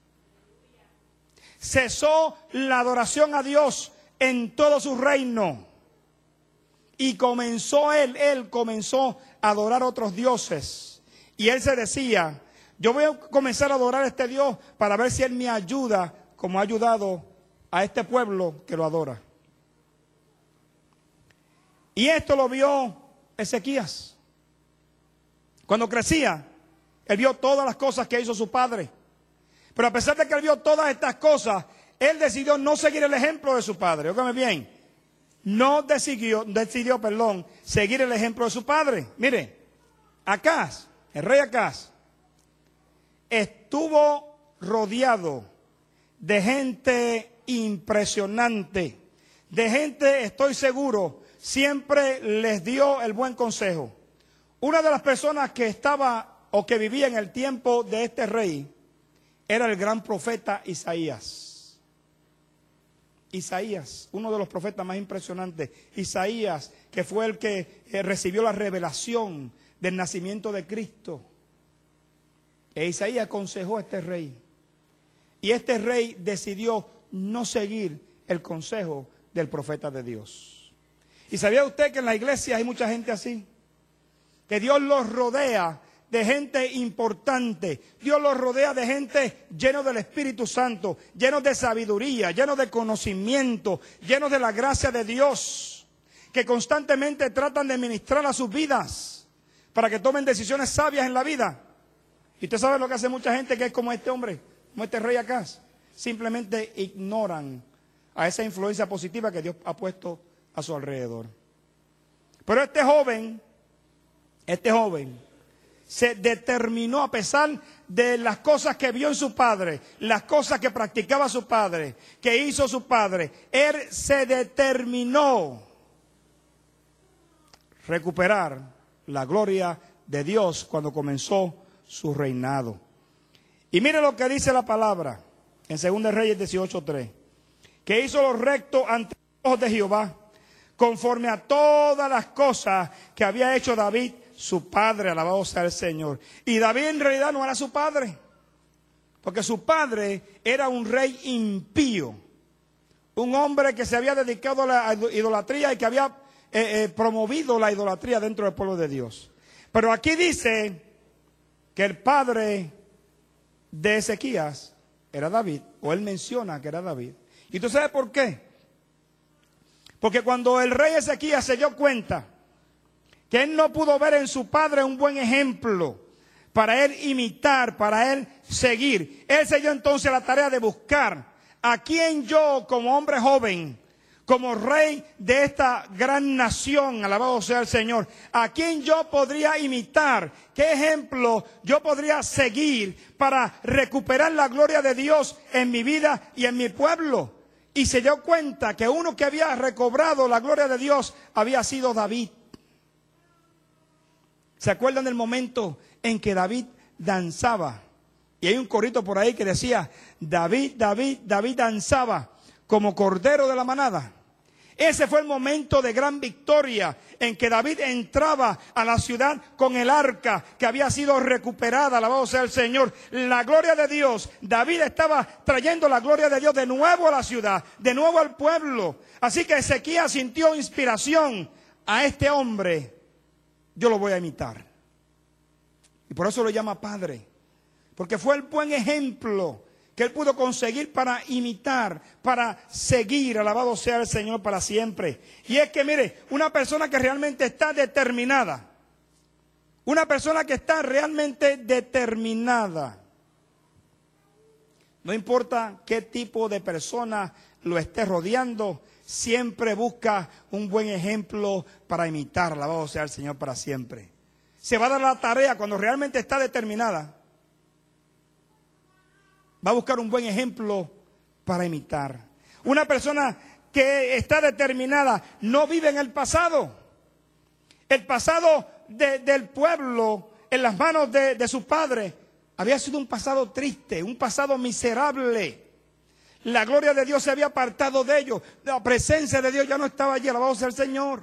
Cesó la adoración a Dios en todo su reino. Y comenzó él, él comenzó a adorar a otros dioses. Y él se decía, yo voy a comenzar a adorar a este Dios para ver si él me ayuda como ha ayudado a este pueblo que lo adora. Y esto lo vio Ezequías. Cuando crecía, Él vio todas las cosas que hizo su padre. Pero a pesar de que él vio todas estas cosas, él decidió no seguir el ejemplo de su padre. Óigame bien. No decidió, decidió, perdón, seguir el ejemplo de su padre. Mire, Acaz, el rey Acaz, estuvo rodeado de gente impresionante, de gente, estoy seguro, siempre les dio el buen consejo. Una de las personas que estaba o que vivía en el tiempo de este rey era el gran profeta Isaías. Isaías, uno de los profetas más impresionantes. Isaías, que fue el que eh, recibió la revelación del nacimiento de Cristo. E Isaías aconsejó a este rey. Y este rey decidió no seguir el consejo del profeta de Dios. ¿Y sabía usted que en la iglesia hay mucha gente así? Que Dios los rodea de gente importante. Dios los rodea de gente lleno del Espíritu Santo, llenos de sabiduría, llenos de conocimiento, llenos de la gracia de Dios, que constantemente tratan de ministrar a sus vidas para que tomen decisiones sabias en la vida. Y usted sabe lo que hace mucha gente que es como este hombre, como este rey Acaz. Simplemente ignoran a esa influencia positiva que Dios ha puesto a su alrededor. Pero este joven, este joven, se determinó a pesar de las cosas que vio en su padre, las cosas que practicaba su padre, que hizo su padre. Él se determinó recuperar la gloria de Dios cuando comenzó su reinado. Y mire lo que dice la palabra en Segunda Reyes dieciocho tres, que hizo lo recto ante los ojos de Jehová, conforme a todas las cosas que había hecho David, su padre, alabado sea el Señor. Y David en realidad no era su padre, porque su padre era un rey impío, un hombre que se había dedicado a la idolatría y que había eh, eh, promovido la idolatría dentro del pueblo de Dios. Pero aquí dice que el padre de Ezequías era David, o él menciona que era David. ¿Y tú sabes por qué? Porque cuando el rey Ezequías se dio cuenta que él no pudo ver en su padre un buen ejemplo para él imitar, para él seguir, él se dio entonces la tarea de buscar a quien yo, como hombre joven, como rey de esta gran nación, alabado sea el Señor, a quien yo podría imitar, qué ejemplo yo podría seguir para recuperar la gloria de Dios en mi vida y en mi pueblo. Y se dio cuenta que uno que había recobrado la gloria de Dios había sido David. ¿Se acuerdan del momento en que David danzaba? Y hay un corito por ahí que decía, David, David, David danzaba como cordero de la manada. Ese fue el momento de gran victoria en que David entraba a la ciudad con el arca que había sido recuperada, alabado sea el Señor. La gloria de Dios, David estaba trayendo la gloria de Dios de nuevo a la ciudad, de nuevo al pueblo. Así que Ezequías sintió inspiración a este hombre. Yo lo voy a imitar. Y por eso lo llama padre. Porque fue el buen ejemplo que él pudo conseguir para imitar, para seguir, alabado sea el Señor para siempre. Y es que mire, una persona que realmente está determinada, una persona que está realmente determinada, no importa qué tipo de persona lo esté rodeando, siempre busca un buen ejemplo para imitar, alabado sea el Señor para siempre. Se va a dar la tarea cuando realmente está determinada. Va a buscar un buen ejemplo para imitar. Una persona que está determinada no vive en el pasado. El pasado de, del pueblo en las manos de, de su padre había sido un pasado triste, un pasado miserable. La gloria de Dios se había apartado de ellos. La presencia de Dios ya no estaba allí, alabado sea el Señor.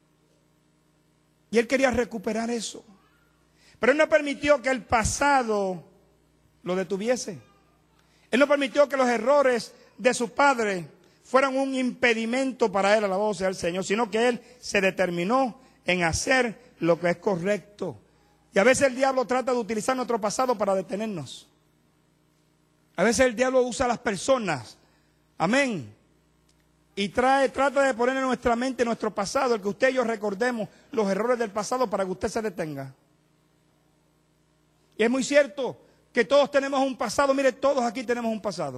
Y él quería recuperar eso. Pero él no permitió que el pasado lo detuviese. Él no permitió que los errores de su padre fueran un impedimento para él, alabado sea el Señor, sino que él se determinó en hacer lo que es correcto. Y a veces el diablo trata de utilizar nuestro pasado para detenernos. A veces el diablo usa a las personas, amén, y trae, trata de poner en nuestra mente nuestro pasado, el que usted y yo recordemos los errores del pasado para que usted se detenga. Y es muy cierto que todos tenemos un pasado. Mire, todos aquí tenemos un pasado.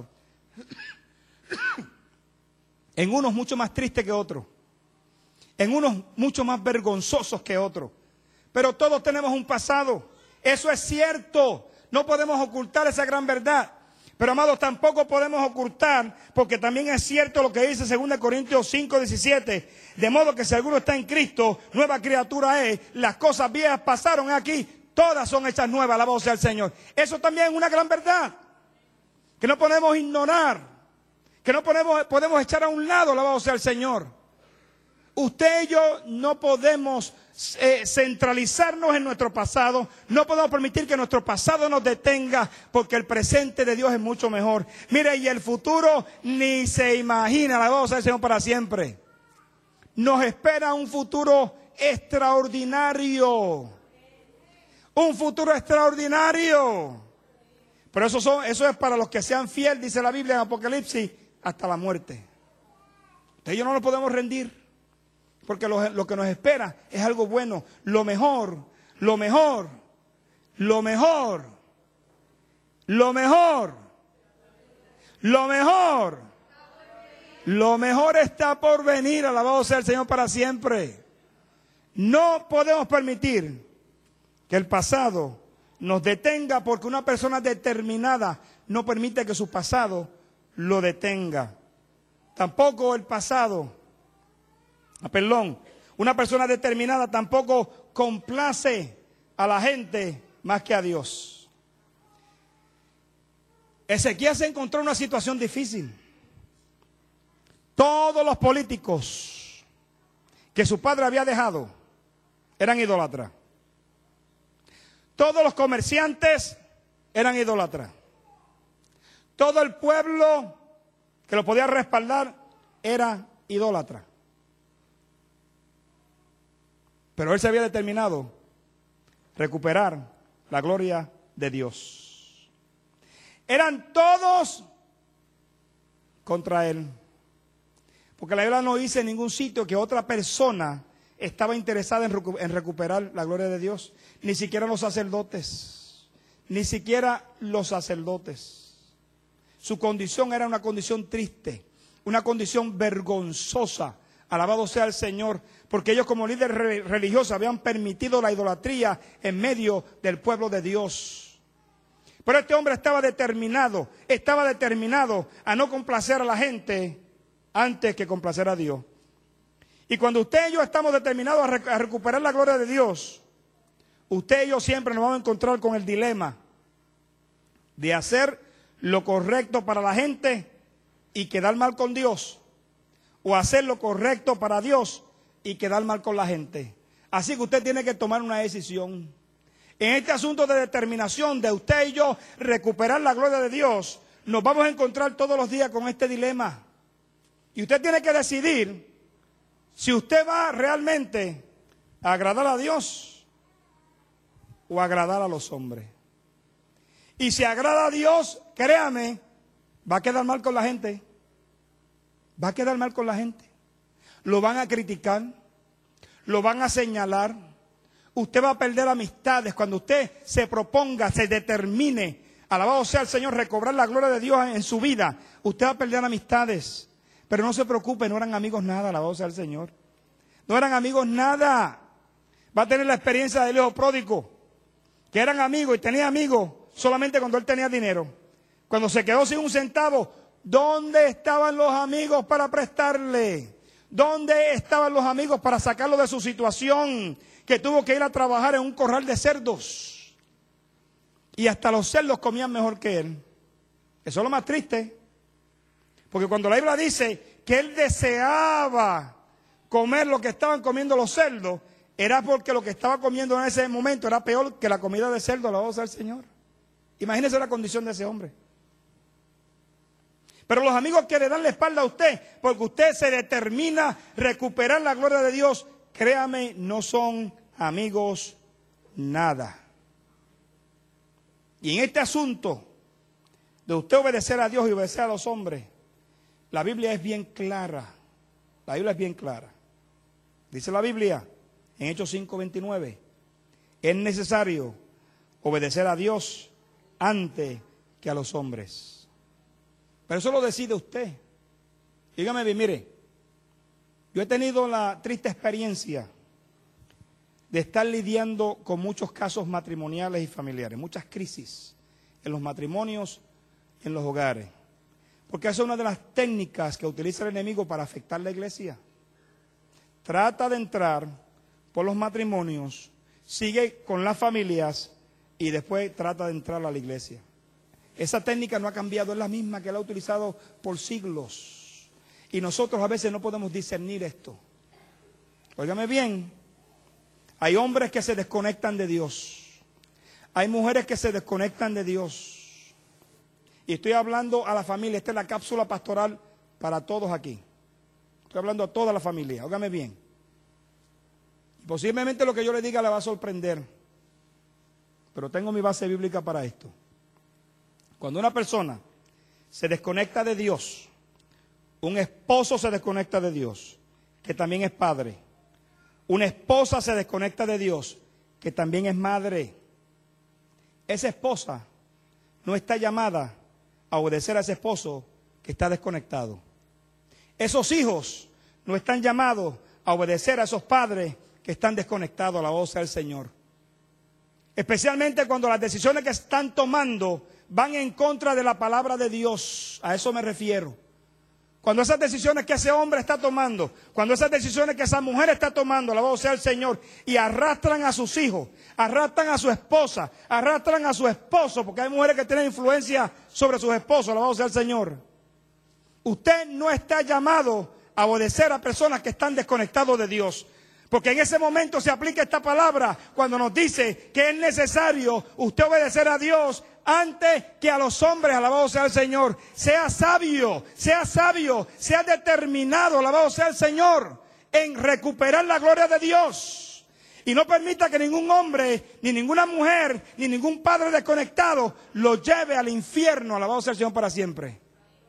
En unos mucho más tristes que otros. En unos mucho más vergonzosos que otros. Pero todos tenemos un pasado. Eso es cierto. No podemos ocultar esa gran verdad. Pero, amados, tampoco podemos ocultar, porque también es cierto lo que dice segunda Corintios cinco, diecisiete. De modo que si alguno está en Cristo, nueva criatura es. Las cosas viejas pasaron aquí. Todas son hechas nuevas, alabado sea el Señor. Eso también es una gran verdad. Que no podemos ignorar. Que no podemos, podemos echar a un lado, alabado sea el Señor. Usted y yo no podemos eh, centralizarnos en nuestro pasado. No podemos permitir que nuestro pasado nos detenga, porque el presente de Dios es mucho mejor. Mire, y el futuro ni se imagina, alabado sea el Señor para siempre. Nos espera un futuro extraordinario. Un futuro extraordinario. Pero eso, son, eso es para los que sean fieles, dice la Biblia en Apocalipsis, hasta la muerte. Usted y yo no nos podemos rendir. Porque lo, lo que nos espera es algo bueno. Lo mejor, lo mejor, lo mejor, lo mejor, lo mejor, lo mejor está por venir. Alabado sea el Señor para siempre. No podemos permitir que el pasado nos detenga, porque una persona determinada no permite que su pasado lo detenga. Tampoco el pasado... Ah, perdón, una persona determinada tampoco complace a la gente más que a Dios. Ezequiel se encontró en una situación difícil. Todos los políticos que su padre había dejado eran idólatras. Todos los comerciantes eran idólatras. Todo el pueblo que lo podía respaldar era idólatra. Pero él se había determinado recuperar la gloria de Dios. Eran todos contra él. Porque la Biblia no dice en ningún sitio que otra persona estaba interesada en, recu- en recuperar la gloria de Dios. Ni siquiera los sacerdotes. Ni siquiera los sacerdotes. Su condición era una condición triste. Una condición vergonzosa. Alabado sea el Señor, porque ellos como líderes religiosos habían permitido la idolatría en medio del pueblo de Dios. Pero este hombre estaba determinado, estaba determinado a no complacer a la gente antes que complacer a Dios. Y cuando usted y yo estamos determinados a, rec- a recuperar la gloria de Dios, usted y yo siempre nos vamos a encontrar con el dilema de hacer lo correcto para la gente y quedar mal con Dios. O hacer lo correcto para Dios y quedar mal con la gente. Así que usted tiene que tomar una decisión. En este asunto de determinación de usted y yo recuperar la gloria de Dios, nos vamos a encontrar todos los días con este dilema. Y usted tiene que decidir si usted va realmente a agradar a Dios o a agradar a los hombres. Y si agrada a Dios, créame, va a quedar mal con la gente. Va a quedar mal con la gente. Lo van a criticar. Lo van a señalar. Usted va a perder amistades. Cuando usted se proponga, se determine, alabado sea el Señor, recobrar la gloria de Dios en su vida, usted va a perder amistades. Pero no se preocupe, no eran amigos nada, alabado sea el Señor. No eran amigos nada. Va a tener la experiencia del hijo pródigo, que eran amigos y tenía amigos solamente cuando él tenía dinero. Cuando se quedó sin un centavo, ¿dónde estaban los amigos para prestarle? ¿Dónde estaban los amigos para sacarlo de su situación? Que tuvo que ir a trabajar en un corral de cerdos. Y hasta los cerdos comían mejor que él. Eso es lo más triste. Porque cuando la Biblia dice que él deseaba comer lo que estaban comiendo los cerdos, era porque lo que estaba comiendo en ese momento era peor que la comida de cerdo, alabado sea el Señor. Imagínese la condición de ese hombre. Pero los amigos que le dan la espalda a usted, porque usted se determina recuperar la gloria de Dios, créame, no son amigos nada. Y en este asunto de usted obedecer a Dios y obedecer a los hombres, la Biblia es bien clara. La Biblia es bien clara. Dice la Biblia en Hechos cinco veintinueve, es necesario obedecer a Dios antes que a los hombres. Pero eso lo decide usted. Dígame bien, mire, yo he tenido la triste experiencia de estar lidiando con muchos casos matrimoniales y familiares, muchas crisis en los matrimonios, en los hogares. Porque esa es una de las técnicas que utiliza el enemigo para afectar la iglesia. Trata de entrar por los matrimonios, sigue con las familias y después trata de entrar a la iglesia. Esa técnica no ha cambiado, es la misma que él ha utilizado por siglos. Y nosotros a veces no podemos discernir esto. Óigame bien, hay hombres que se desconectan de Dios. Hay mujeres que se desconectan de Dios. Y estoy hablando a la familia, esta es la cápsula pastoral para todos aquí. Estoy hablando a toda la familia, óigame bien. Y posiblemente lo que yo le diga le va a sorprender, pero tengo mi base bíblica para esto. Cuando una persona se desconecta de Dios, un esposo se desconecta de Dios, que también es padre. Una esposa se desconecta de Dios, que también es madre. Esa esposa no está llamada a obedecer a ese esposo que está desconectado. Esos hijos no están llamados a obedecer a esos padres que están desconectados a la voz del Señor. Especialmente cuando las decisiones que están tomando van en contra de la palabra de Dios. A eso me refiero. Cuando esas decisiones que ese hombre está tomando, cuando esas decisiones que esa mujer está tomando, alabado sea el Señor, y arrastran a sus hijos, arrastran a su esposa, arrastran a su esposo, porque hay mujeres que tienen influencia sobre sus esposos, alabado sea el Señor. Usted no está llamado a obedecer a personas que están desconectados de Dios. Porque en ese momento se aplica esta palabra cuando nos dice que es necesario usted obedecer a Dios antes que a los hombres, alabado sea el Señor. Sea sabio, sea sabio, sea determinado, alabado sea el Señor, en recuperar la gloria de Dios. Y no permita que ningún hombre, ni ninguna mujer, ni ningún padre desconectado lo lleve al infierno, alabado sea el Señor para siempre.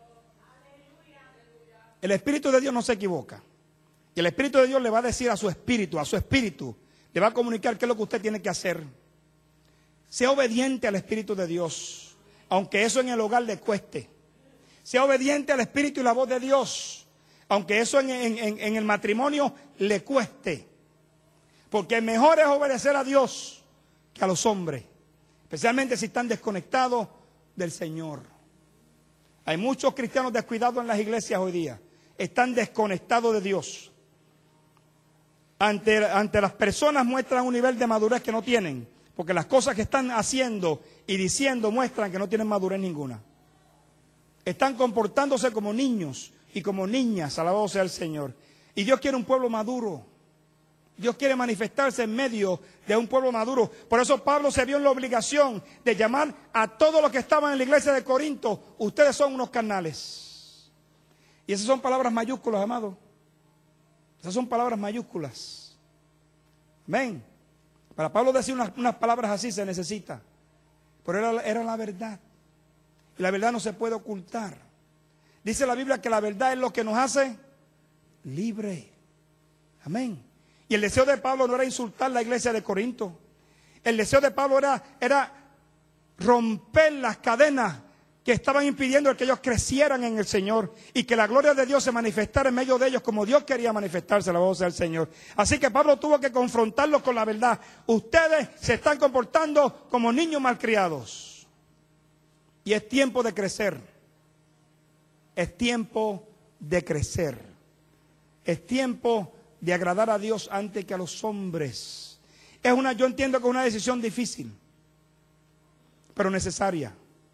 El Espíritu de Dios no se equivoca. Y el Espíritu de Dios le va a decir a su espíritu, a su espíritu, le va a comunicar qué es lo que usted tiene que hacer. Sea obediente al Espíritu de Dios, aunque eso en el hogar le cueste. Sea obediente al Espíritu y la voz de Dios, aunque eso en, en, en el matrimonio le cueste. Porque mejor es obedecer a Dios que a los hombres, especialmente si están desconectados del Señor. Hay muchos cristianos descuidados en las iglesias hoy día, están desconectados de Dios. Ante, ante las personas muestran un nivel de madurez que no tienen, porque las cosas que están haciendo y diciendo muestran que no tienen madurez ninguna. Están comportándose como niños y como niñas, alabado sea el Señor. Y Dios quiere un pueblo maduro. Dios quiere manifestarse en medio de un pueblo maduro. Por eso Pablo se vio en la obligación de llamar a todos los que estaban en la iglesia de Corinto, ustedes son unos carnales. Y esas son palabras mayúsculas, amados. Esas son palabras mayúsculas. Amén. Para Pablo decir unas, unas palabras así se necesita. Pero era, era la verdad. Y la verdad no se puede ocultar. Dice la Biblia que la verdad es lo que nos hace libre. Amén. Y el deseo de Pablo no era insultar la iglesia de Corinto. El deseo de Pablo era, era romper las cadenas que estaban impidiendo que ellos crecieran en el Señor y que la gloria de Dios se manifestara en medio de ellos como Dios quería manifestarse, la voz del Señor. Así que Pablo tuvo que confrontarlos con la verdad. Ustedes se están comportando como niños malcriados. Y es tiempo de crecer. Es tiempo de crecer. Es tiempo de agradar a Dios antes que a los hombres. Es una, yo entiendo que es una decisión difícil, pero necesaria.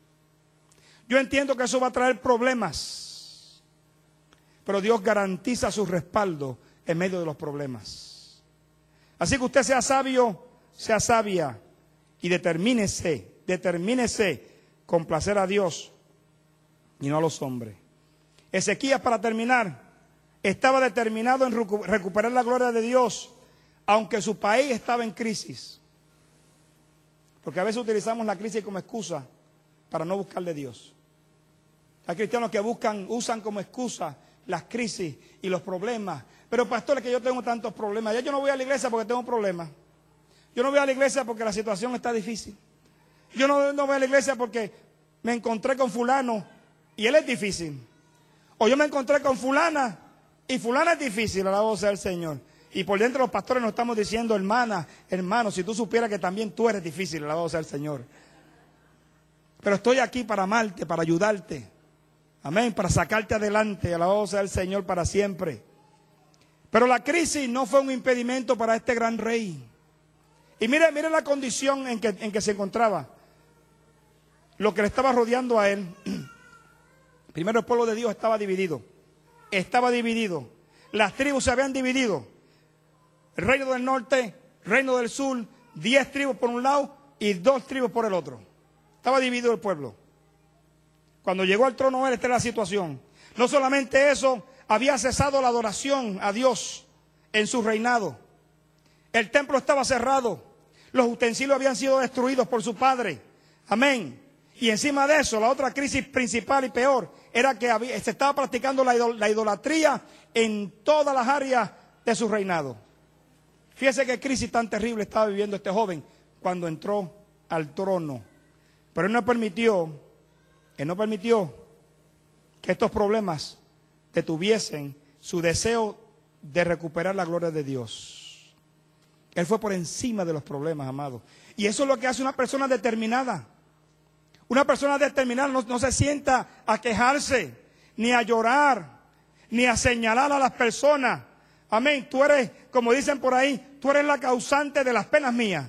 Yo entiendo que eso va a traer problemas, pero Dios garantiza su respaldo en medio de los problemas. Así que usted sea sabio, sea sabia y determínese, determínese complacer a Dios y no a los hombres. Ezequías, para terminar, estaba determinado en recuperar la gloria de Dios, aunque su país estaba en crisis. Porque a veces utilizamos la crisis como excusa para no buscar de Dios. Hay cristianos que buscan, usan como excusa las crisis y los problemas. Pero pastor, es que yo tengo tantos problemas. Ya yo no voy a la iglesia porque tengo problemas. Yo no voy a la iglesia porque la situación está difícil. Yo no, no voy a la iglesia porque me encontré con fulano y él es difícil. O yo me encontré con fulana y fulana es difícil, alabado sea el Señor. Y por dentro los pastores nos estamos diciendo, hermana, hermano, si tú supieras que también tú eres difícil, alabado sea el Señor. Pero estoy aquí para amarte, para ayudarte. Amén, para sacarte adelante, alabado sea el Señor para siempre. Pero la crisis no fue un impedimento para este gran rey. Y mire, mire la condición en que, en que se encontraba. Lo que le estaba rodeando a él. Primero, el pueblo de Dios estaba dividido. Estaba dividido. Las tribus se habían dividido. El reino del norte, reino del sur, diez tribus por un lado y dos tribus por el otro. Estaba dividido el pueblo. Cuando llegó al trono él, esta era la situación. No solamente eso, había cesado la adoración a Dios en su reinado. El templo estaba cerrado. Los utensilios habían sido destruidos por su padre. Amén. Y encima de eso, la otra crisis principal y peor era que había, se estaba practicando la, idol, la idolatría en todas las áreas de su reinado. Fíjese qué crisis tan terrible estaba viviendo este joven cuando entró al trono. Pero él no permitió, él no permitió que estos problemas detuviesen su deseo de recuperar la gloria de Dios. Él fue por encima de los problemas, amados. Y eso es lo que hace una persona determinada. Una persona determinada no, no se sienta a quejarse, ni a llorar, ni a señalar a las personas. Amén. Tú eres, como dicen por ahí, tú eres la causante de las penas mías.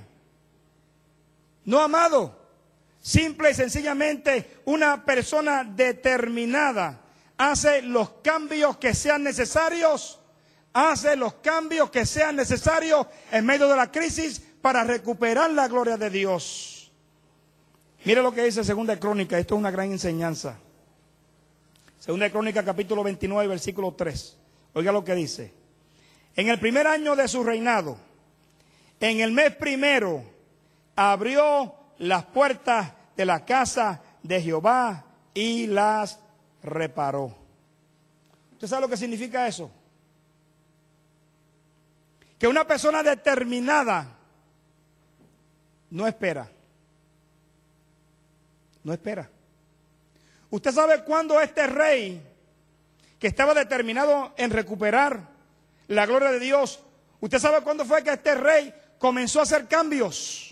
No, amado. Simple y sencillamente, una persona determinada hace los cambios que sean necesarios, hace los cambios que sean necesarios en medio de la crisis para recuperar la gloria de Dios. Mire lo que dice Segunda de Crónicas, esto es una gran enseñanza. Segunda de Crónicas, capítulo veintinueve, versículo tres. Oiga lo que dice. En el primer año de su reinado, en el mes primero, abrió las puertas de la casa de Jehová y las reparó. ¿Usted sabe lo que significa eso? Que una persona determinada no espera. No espera. ¿Usted sabe cuándo este rey, que estaba determinado en recuperar la gloria de Dios, usted sabe cuándo fue que este rey comenzó a hacer cambios?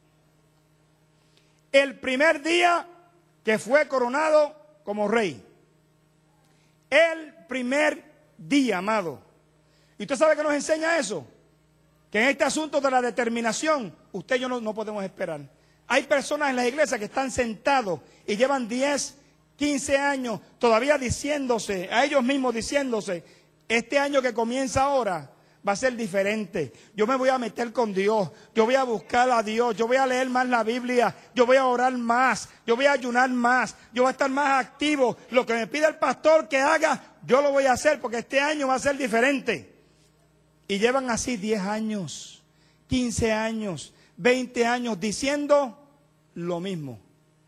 El primer día que fue coronado como rey. El primer día, amado. ¿Y usted sabe qué nos enseña eso? Que en este asunto de la determinación, usted y yo no, no podemos esperar. Hay personas en las iglesias que están sentados y llevan diez, quince años todavía diciéndose, a ellos mismos diciéndose, este año que comienza ahora va a ser diferente. Yo me voy a meter con Dios, yo voy a buscar a Dios, yo voy a leer más la Biblia, yo voy a orar más, yo voy a ayunar más, yo voy a estar más activo. Lo que me pide el pastor que haga, yo lo voy a hacer porque este año va a ser diferente. Y llevan así diez años, quince años, veinte años diciendo lo mismo.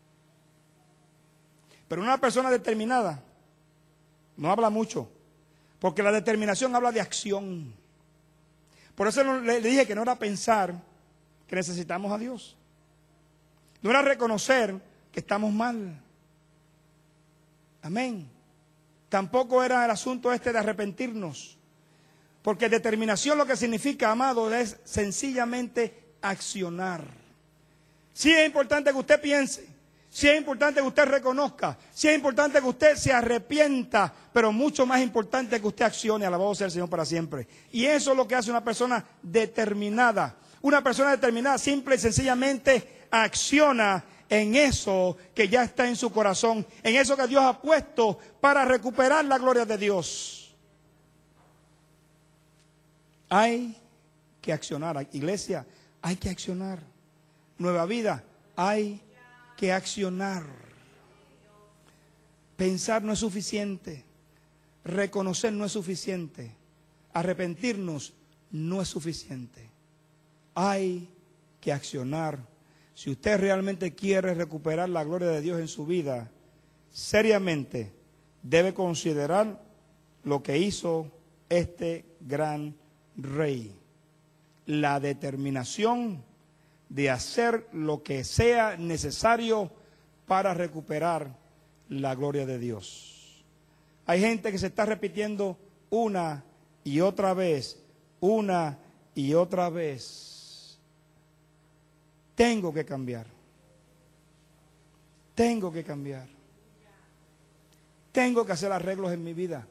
Pero una persona determinada no habla mucho, porque la determinación habla de acción. Por eso le dije que no era pensar que necesitamos a Dios. No era reconocer que estamos mal. Amén. Tampoco era el asunto este de arrepentirnos. Porque determinación lo que significa, amado, es sencillamente accionar. Sí es importante que usted piense, sí es importante que usted reconozca, sí es importante que usted se arrepienta, pero mucho más importante que usted accione, alabado sea el Señor para siempre. Y eso es lo que hace una persona determinada. Una persona determinada simple y sencillamente acciona en eso que ya está en su corazón, en eso que Dios ha puesto para recuperar la gloria de Dios. Hay que accionar, iglesia, hay que accionar. Nueva Vida, hay que accionar. Pensar no es suficiente, reconocer no es suficiente, arrepentirnos no es suficiente. Hay que accionar. Si usted realmente quiere recuperar la gloria de Dios en su vida, seriamente debe considerar lo que hizo este gran rey. La determinación de hacer lo que sea necesario para recuperar la gloria de Dios. Hay gente que se está repitiendo una y otra vez, una y otra vez. Tengo que cambiar. Tengo que cambiar. Tengo que hacer arreglos en mi vida.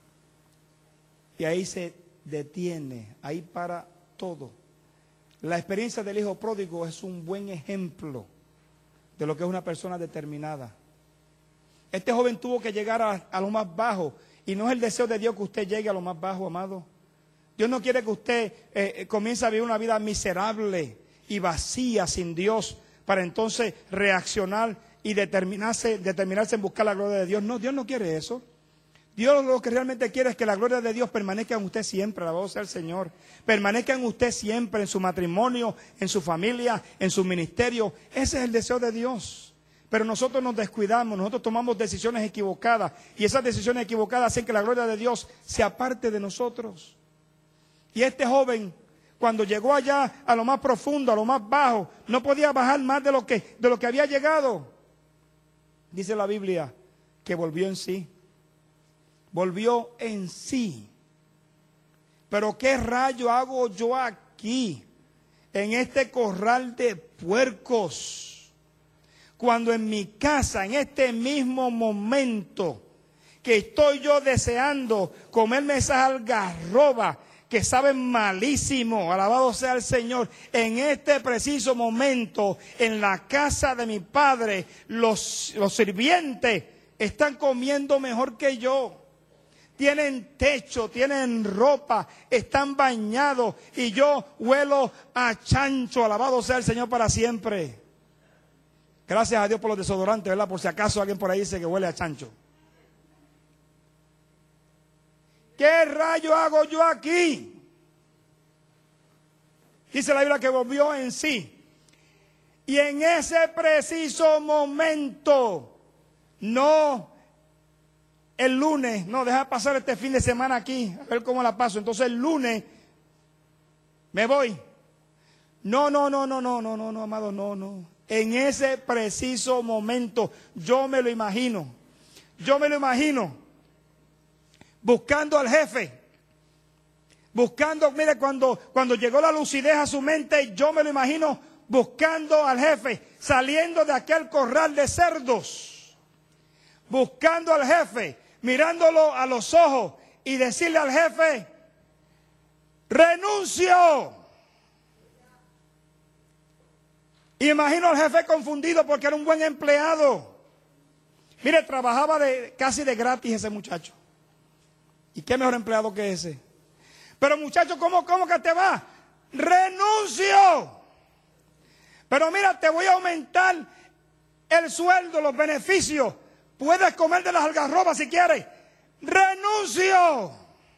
Y ahí se detiene, ahí para todo. La experiencia del hijo pródigo es un buen ejemplo de lo que es una persona determinada. Este joven tuvo que llegar a, a lo más bajo, y no es el deseo de Dios que usted llegue a lo más bajo, amado. Dios no quiere que usted eh, comience a vivir una vida miserable y vacía sin Dios para entonces reaccionar y determinarse, determinarse en buscar la gloria de Dios. No, Dios no quiere eso. Dios lo que realmente quiere es que la gloria de Dios permanezca en usted siempre, alabado sea el Señor. Permanezca en usted siempre, en su matrimonio, en su familia, en su ministerio. Ese es el deseo de Dios. Pero nosotros nos descuidamos, nosotros tomamos decisiones equivocadas, y esas decisiones equivocadas hacen que la gloria de Dios se aparte de nosotros. Y este joven, cuando llegó allá a lo más profundo, a lo más bajo, no podía bajar más de lo que, de lo que había llegado. Dice la Biblia que volvió en sí. Volvió en sí. Pero ¿qué rayo hago yo aquí, en este corral de puercos, cuando en mi casa, en este mismo momento, que estoy yo deseando comerme esas algarrobas que saben malísimo, alabado sea el Señor, en este preciso momento, en la casa de mi padre, los, los sirvientes están comiendo mejor que yo? Tienen techo, tienen ropa, están bañados, y yo huelo a chancho, alabado sea el Señor para siempre. Gracias a Dios por los desodorantes, ¿verdad? Por si acaso alguien por ahí dice que huele a chancho. ¿Qué rayo hago yo aquí? Dice la Biblia que volvió en sí. Y en ese preciso momento, no el lunes, no, deja pasar este fin de semana aquí, a ver cómo la paso. Entonces el lunes me voy. No, no, no, no, no, no, no, no, amado, no, no. En ese preciso momento, yo me lo imagino. Yo me lo imagino. Buscando al jefe. Buscando, mire, cuando, cuando llegó la lucidez a su mente, yo me lo imagino buscando al jefe, saliendo de aquel corral de cerdos. Buscando al jefe, mirándolo a los ojos y decirle al jefe: renuncio. Imagino al jefe confundido porque era un buen empleado. Mire, trabajaba de, casi de gratis ese muchacho. ¿Y qué mejor empleado que ese? Pero muchacho, ¿cómo, cómo que te va? Renuncio. Pero mira, te voy a aumentar el sueldo, los beneficios. Puedes comer de las algarrobas si quieres. Renuncio.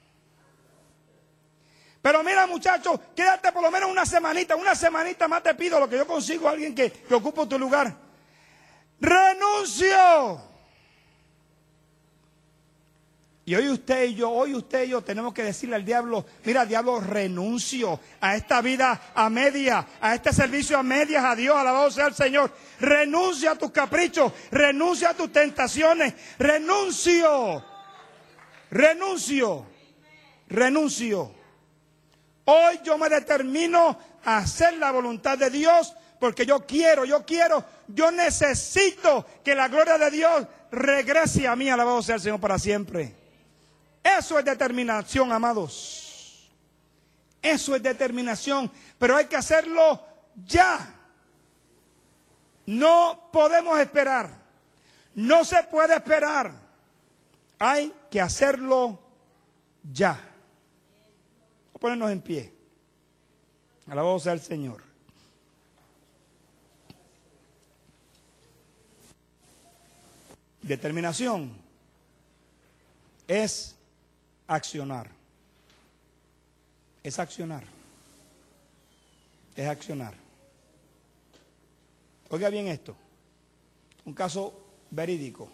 Pero mira, muchacho, quédate por lo menos una semanita. Una semanita más te pido, lo que yo consigo a alguien que, que ocupe tu lugar. Renuncio. Y hoy usted y yo, hoy usted y yo tenemos que decirle al diablo: mira, diablo, renuncio a esta vida a media, a este servicio a medias a Dios, alabado sea el Señor. Renuncia a tus caprichos, renuncia a tus tentaciones, renuncio, renuncio, renuncio. Hoy yo me determino a hacer la voluntad de Dios, porque yo quiero, yo quiero, yo necesito que la gloria de Dios regrese a mí, alabado sea el Señor para siempre. Eso es determinación, amados. Eso es determinación, pero hay que hacerlo ya. No podemos esperar. No se puede esperar. Hay que hacerlo ya. Vamos a ponernos en pie. Alabado sea el Señor. Determinación es accionar. Es accionar. Es accionar. Oiga bien esto. Un caso verídico.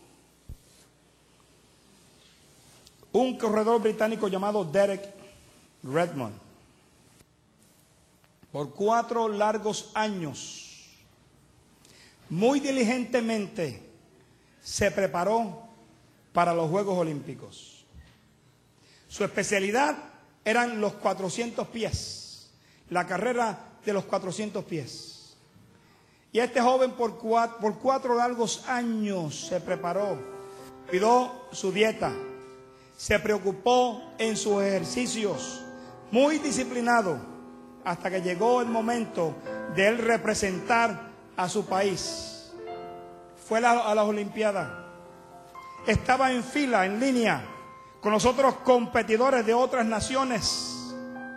Un corredor británico llamado Derek Redmond por cuatro largos años, muy diligentemente se preparó para los Juegos Olímpicos. Su especialidad eran los cuatrocientos pies, la carrera de los cuatrocientos pies. Y este joven por cuatro, por cuatro largos años se preparó, cuidó su dieta, se preocupó en sus ejercicios, muy disciplinado, hasta que llegó el momento de él representar a su país. Fue a las Olimpiadas, estaba en fila, en línea, con los otros competidores de otras naciones.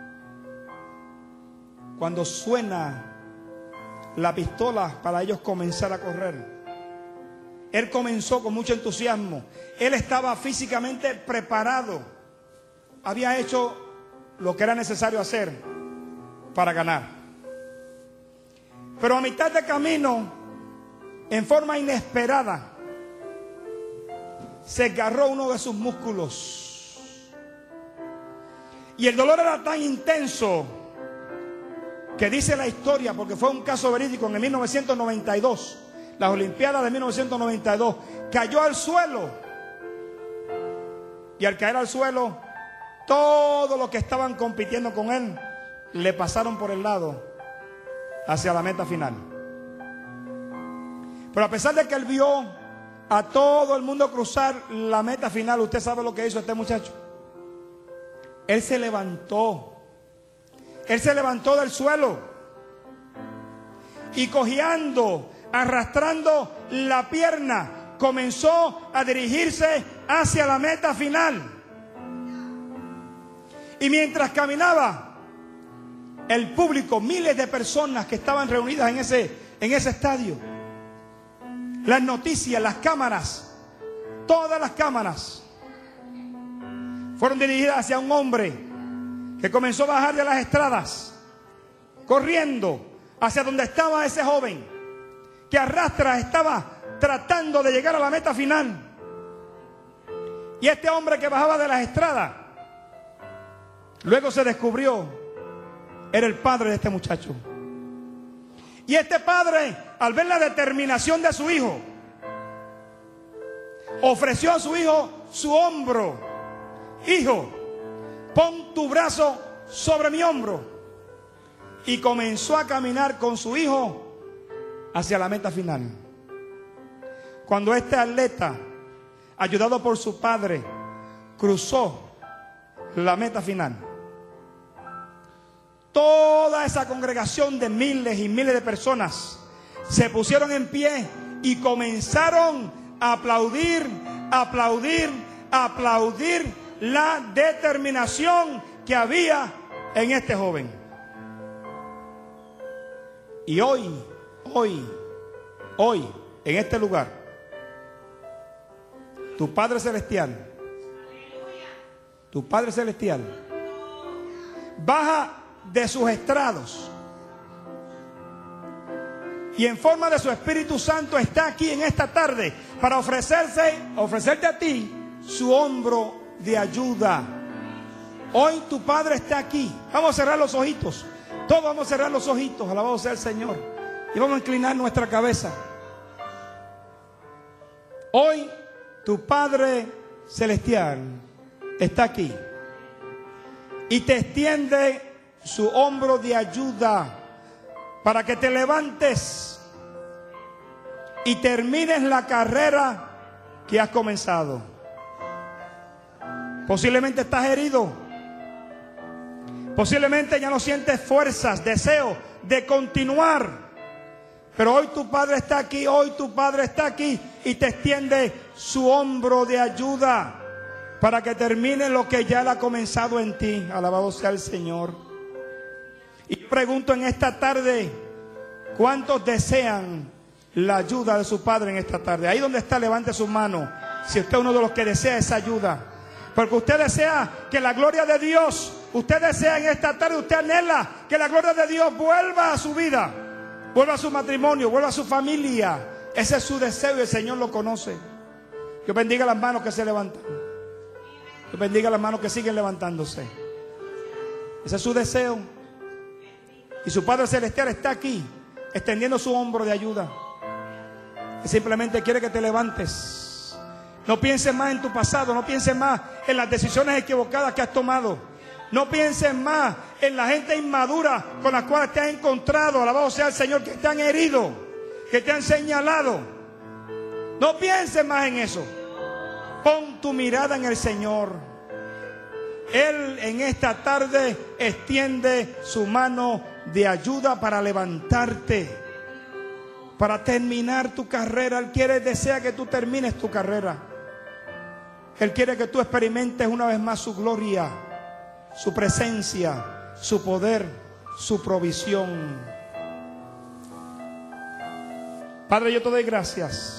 Cuando suena la pistola para ellos comenzar a correr, él comenzó con mucho entusiasmo. Él estaba físicamente preparado, había hecho lo que era necesario hacer para ganar. Pero a mitad de camino, en forma inesperada, se agarró uno de sus músculos. Y el dolor era tan intenso que dice la historia, porque fue un caso verídico, en mil novecientos noventa y dos, las Olimpiadas de mil novecientos noventa y dos, cayó al suelo. Y al caer al suelo, todos los que estaban compitiendo con él le pasaron por el lado hacia la meta final. Pero a pesar de que él vio a todo el mundo cruzar la meta final, ¿usted sabe lo que hizo este muchacho? Él se levantó. Él se levantó del suelo y cojeando, arrastrando la pierna, comenzó a dirigirse hacia la meta final. Y mientras caminaba, el público, miles de personas que estaban reunidas en ese, en ese estadio, las noticias, las cámaras, todas las cámaras fueron dirigidas hacia un hombre que comenzó a bajar de las estradas, corriendo hacia donde estaba ese joven, que arrastra, estaba tratando de llegar a la meta final. Y este hombre que bajaba de las estradas, luego se descubrió, era el padre de este muchacho. Y este padre, al ver la determinación de su hijo, ofreció a su hijo su hombro. Hijo, pon tu brazo sobre mi hombro. Y comenzó a caminar con su hijo hacia la meta final. Cuando este atleta, ayudado por su padre, cruzó la meta final, toda esa congregación de miles y miles de personas se pusieron en pie y comenzaron a aplaudir, aplaudir, aplaudir la determinación que había en este joven. Y hoy, hoy, hoy, en este lugar, tu Padre Celestial, tu Padre Celestial, baja de sus estrados y en forma de su Espíritu Santo está aquí en esta tarde para ofrecerse, ofrecerte a ti su hombro de ayuda. Hoy tu Padre está aquí. Vamos a cerrar los ojitos. Todos vamos a cerrar los ojitos. Alabado sea el Señor. Y vamos a inclinar nuestra cabeza. Hoy tu Padre Celestial está aquí y te extiende su hombro de ayuda para que te levantes y termines la carrera que has comenzado. Posiblemente estás herido, posiblemente ya no sientes fuerzas, deseo de continuar, pero hoy tu Padre está aquí, hoy tu Padre está aquí y te extiende su hombro de ayuda para que termine lo que ya Él ha comenzado en ti. Alabado sea el Señor. Y pregunto en esta tarde, ¿cuántos desean la ayuda de su Padre en esta tarde? Ahí donde está, levante su mano si usted es uno de los que desea esa ayuda. Porque usted desea que la gloria de Dios, usted desea en esta tarde, usted anhela que la gloria de Dios vuelva a su vida, vuelva a su matrimonio, vuelva a su familia. Ese es su deseo y el Señor lo conoce. Dios bendiga las manos que se levantan. Dios bendiga las manos que siguen levantándose. Ese es su deseo. Y su Padre Celestial está aquí, extendiendo su hombro de ayuda. Y simplemente quiere que te levantes. No pienses más en tu pasado, no pienses más en las decisiones equivocadas que has tomado. No pienses más en la gente inmadura con la cual te has encontrado. Alabado sea el Señor, que te han herido, que te han señalado. No pienses más en eso. Pon tu mirada en el Señor. Él en esta tarde extiende su mano de ayuda para levantarte, para terminar tu carrera. Él quiere, desea que tú termines tu carrera. Él quiere que tú experimentes una vez más su gloria, su presencia, su poder, su provisión. Padre, yo te doy gracias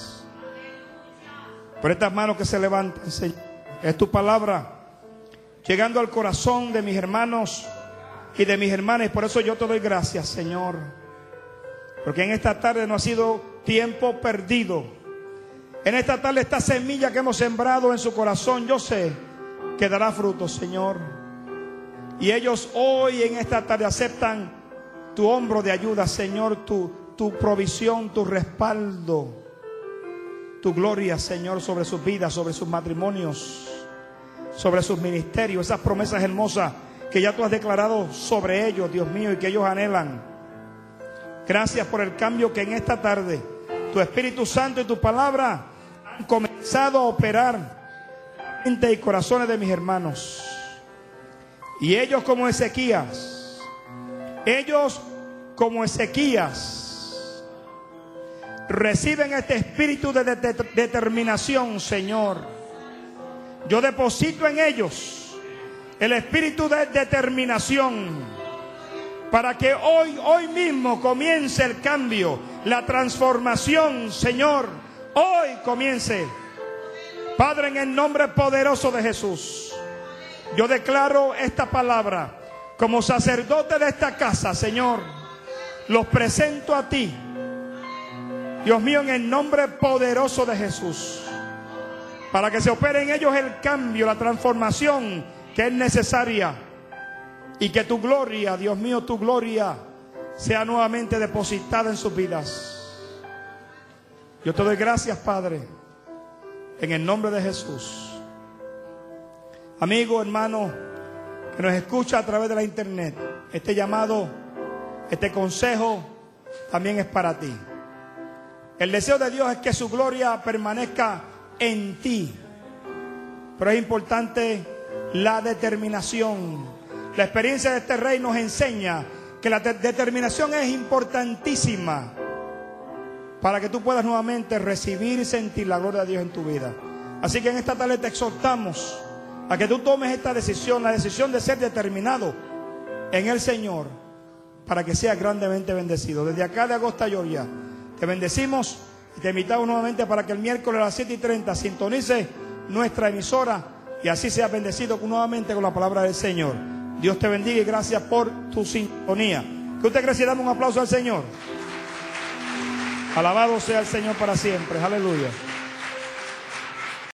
por estas manos que se levantan, Señor. Es tu palabra llegando al corazón de mis hermanos y de mis hermanas. Y por eso yo te doy gracias, Señor. Porque en esta tarde no ha sido tiempo perdido. En esta tarde esta semilla que hemos sembrado en su corazón, yo sé que dará fruto, Señor. Y ellos hoy en esta tarde aceptan tu hombro de ayuda, Señor, tu, tu provisión, tu respaldo, tu gloria, Señor, sobre sus vidas, sobre sus matrimonios, sobre sus ministerios, esas promesas hermosas que ya tú has declarado sobre ellos, Dios mío, y que ellos anhelan. Gracias por el cambio que en esta tarde tu Espíritu Santo y tu palabra han comenzado a operar en mente y corazones de mis hermanos. Y ellos como Ezequías, ellos como Ezequías, reciben este espíritu de, de, de determinación, Señor. Yo deposito en ellos el espíritu de determinación para que hoy, hoy mismo comience el cambio, la transformación, Señor. Hoy comience. Padre, en el nombre poderoso de Jesús, yo declaro esta palabra como sacerdote de esta casa, Señor. Los presento a ti, Dios mío, en el nombre poderoso de Jesús, para que se opere en ellos el cambio, la transformación que es necesaria, y que tu gloria, Dios mío, tu gloria sea nuevamente depositada en sus vidas. Yo te doy gracias, Padre, en el nombre de Jesús. Amigo, hermano, que nos escucha a través de la internet, este llamado, este consejo también es para ti. El deseo de Dios es que su gloria permanezca en ti, pero es importante la determinación. La experiencia de este rey nos enseña que la de- determinación es importantísima para que tú puedas nuevamente recibir y sentir la gloria de Dios en tu vida. Así que en esta tarde te exhortamos a que tú tomes esta decisión, la decisión de ser determinado en el Señor, para que seas grandemente bendecido. Desde acá de Augusta, Georgia, te bendecimos y te invitamos nuevamente para que el miércoles a las siete y treinta sintonice nuestra emisora y así seas bendecido nuevamente con la palabra del Señor. Dios te bendiga y gracias por tu sintonía. ¿Qué usted cree si damos un aplauso al Señor? Alabado sea el Señor para siempre. Aleluya.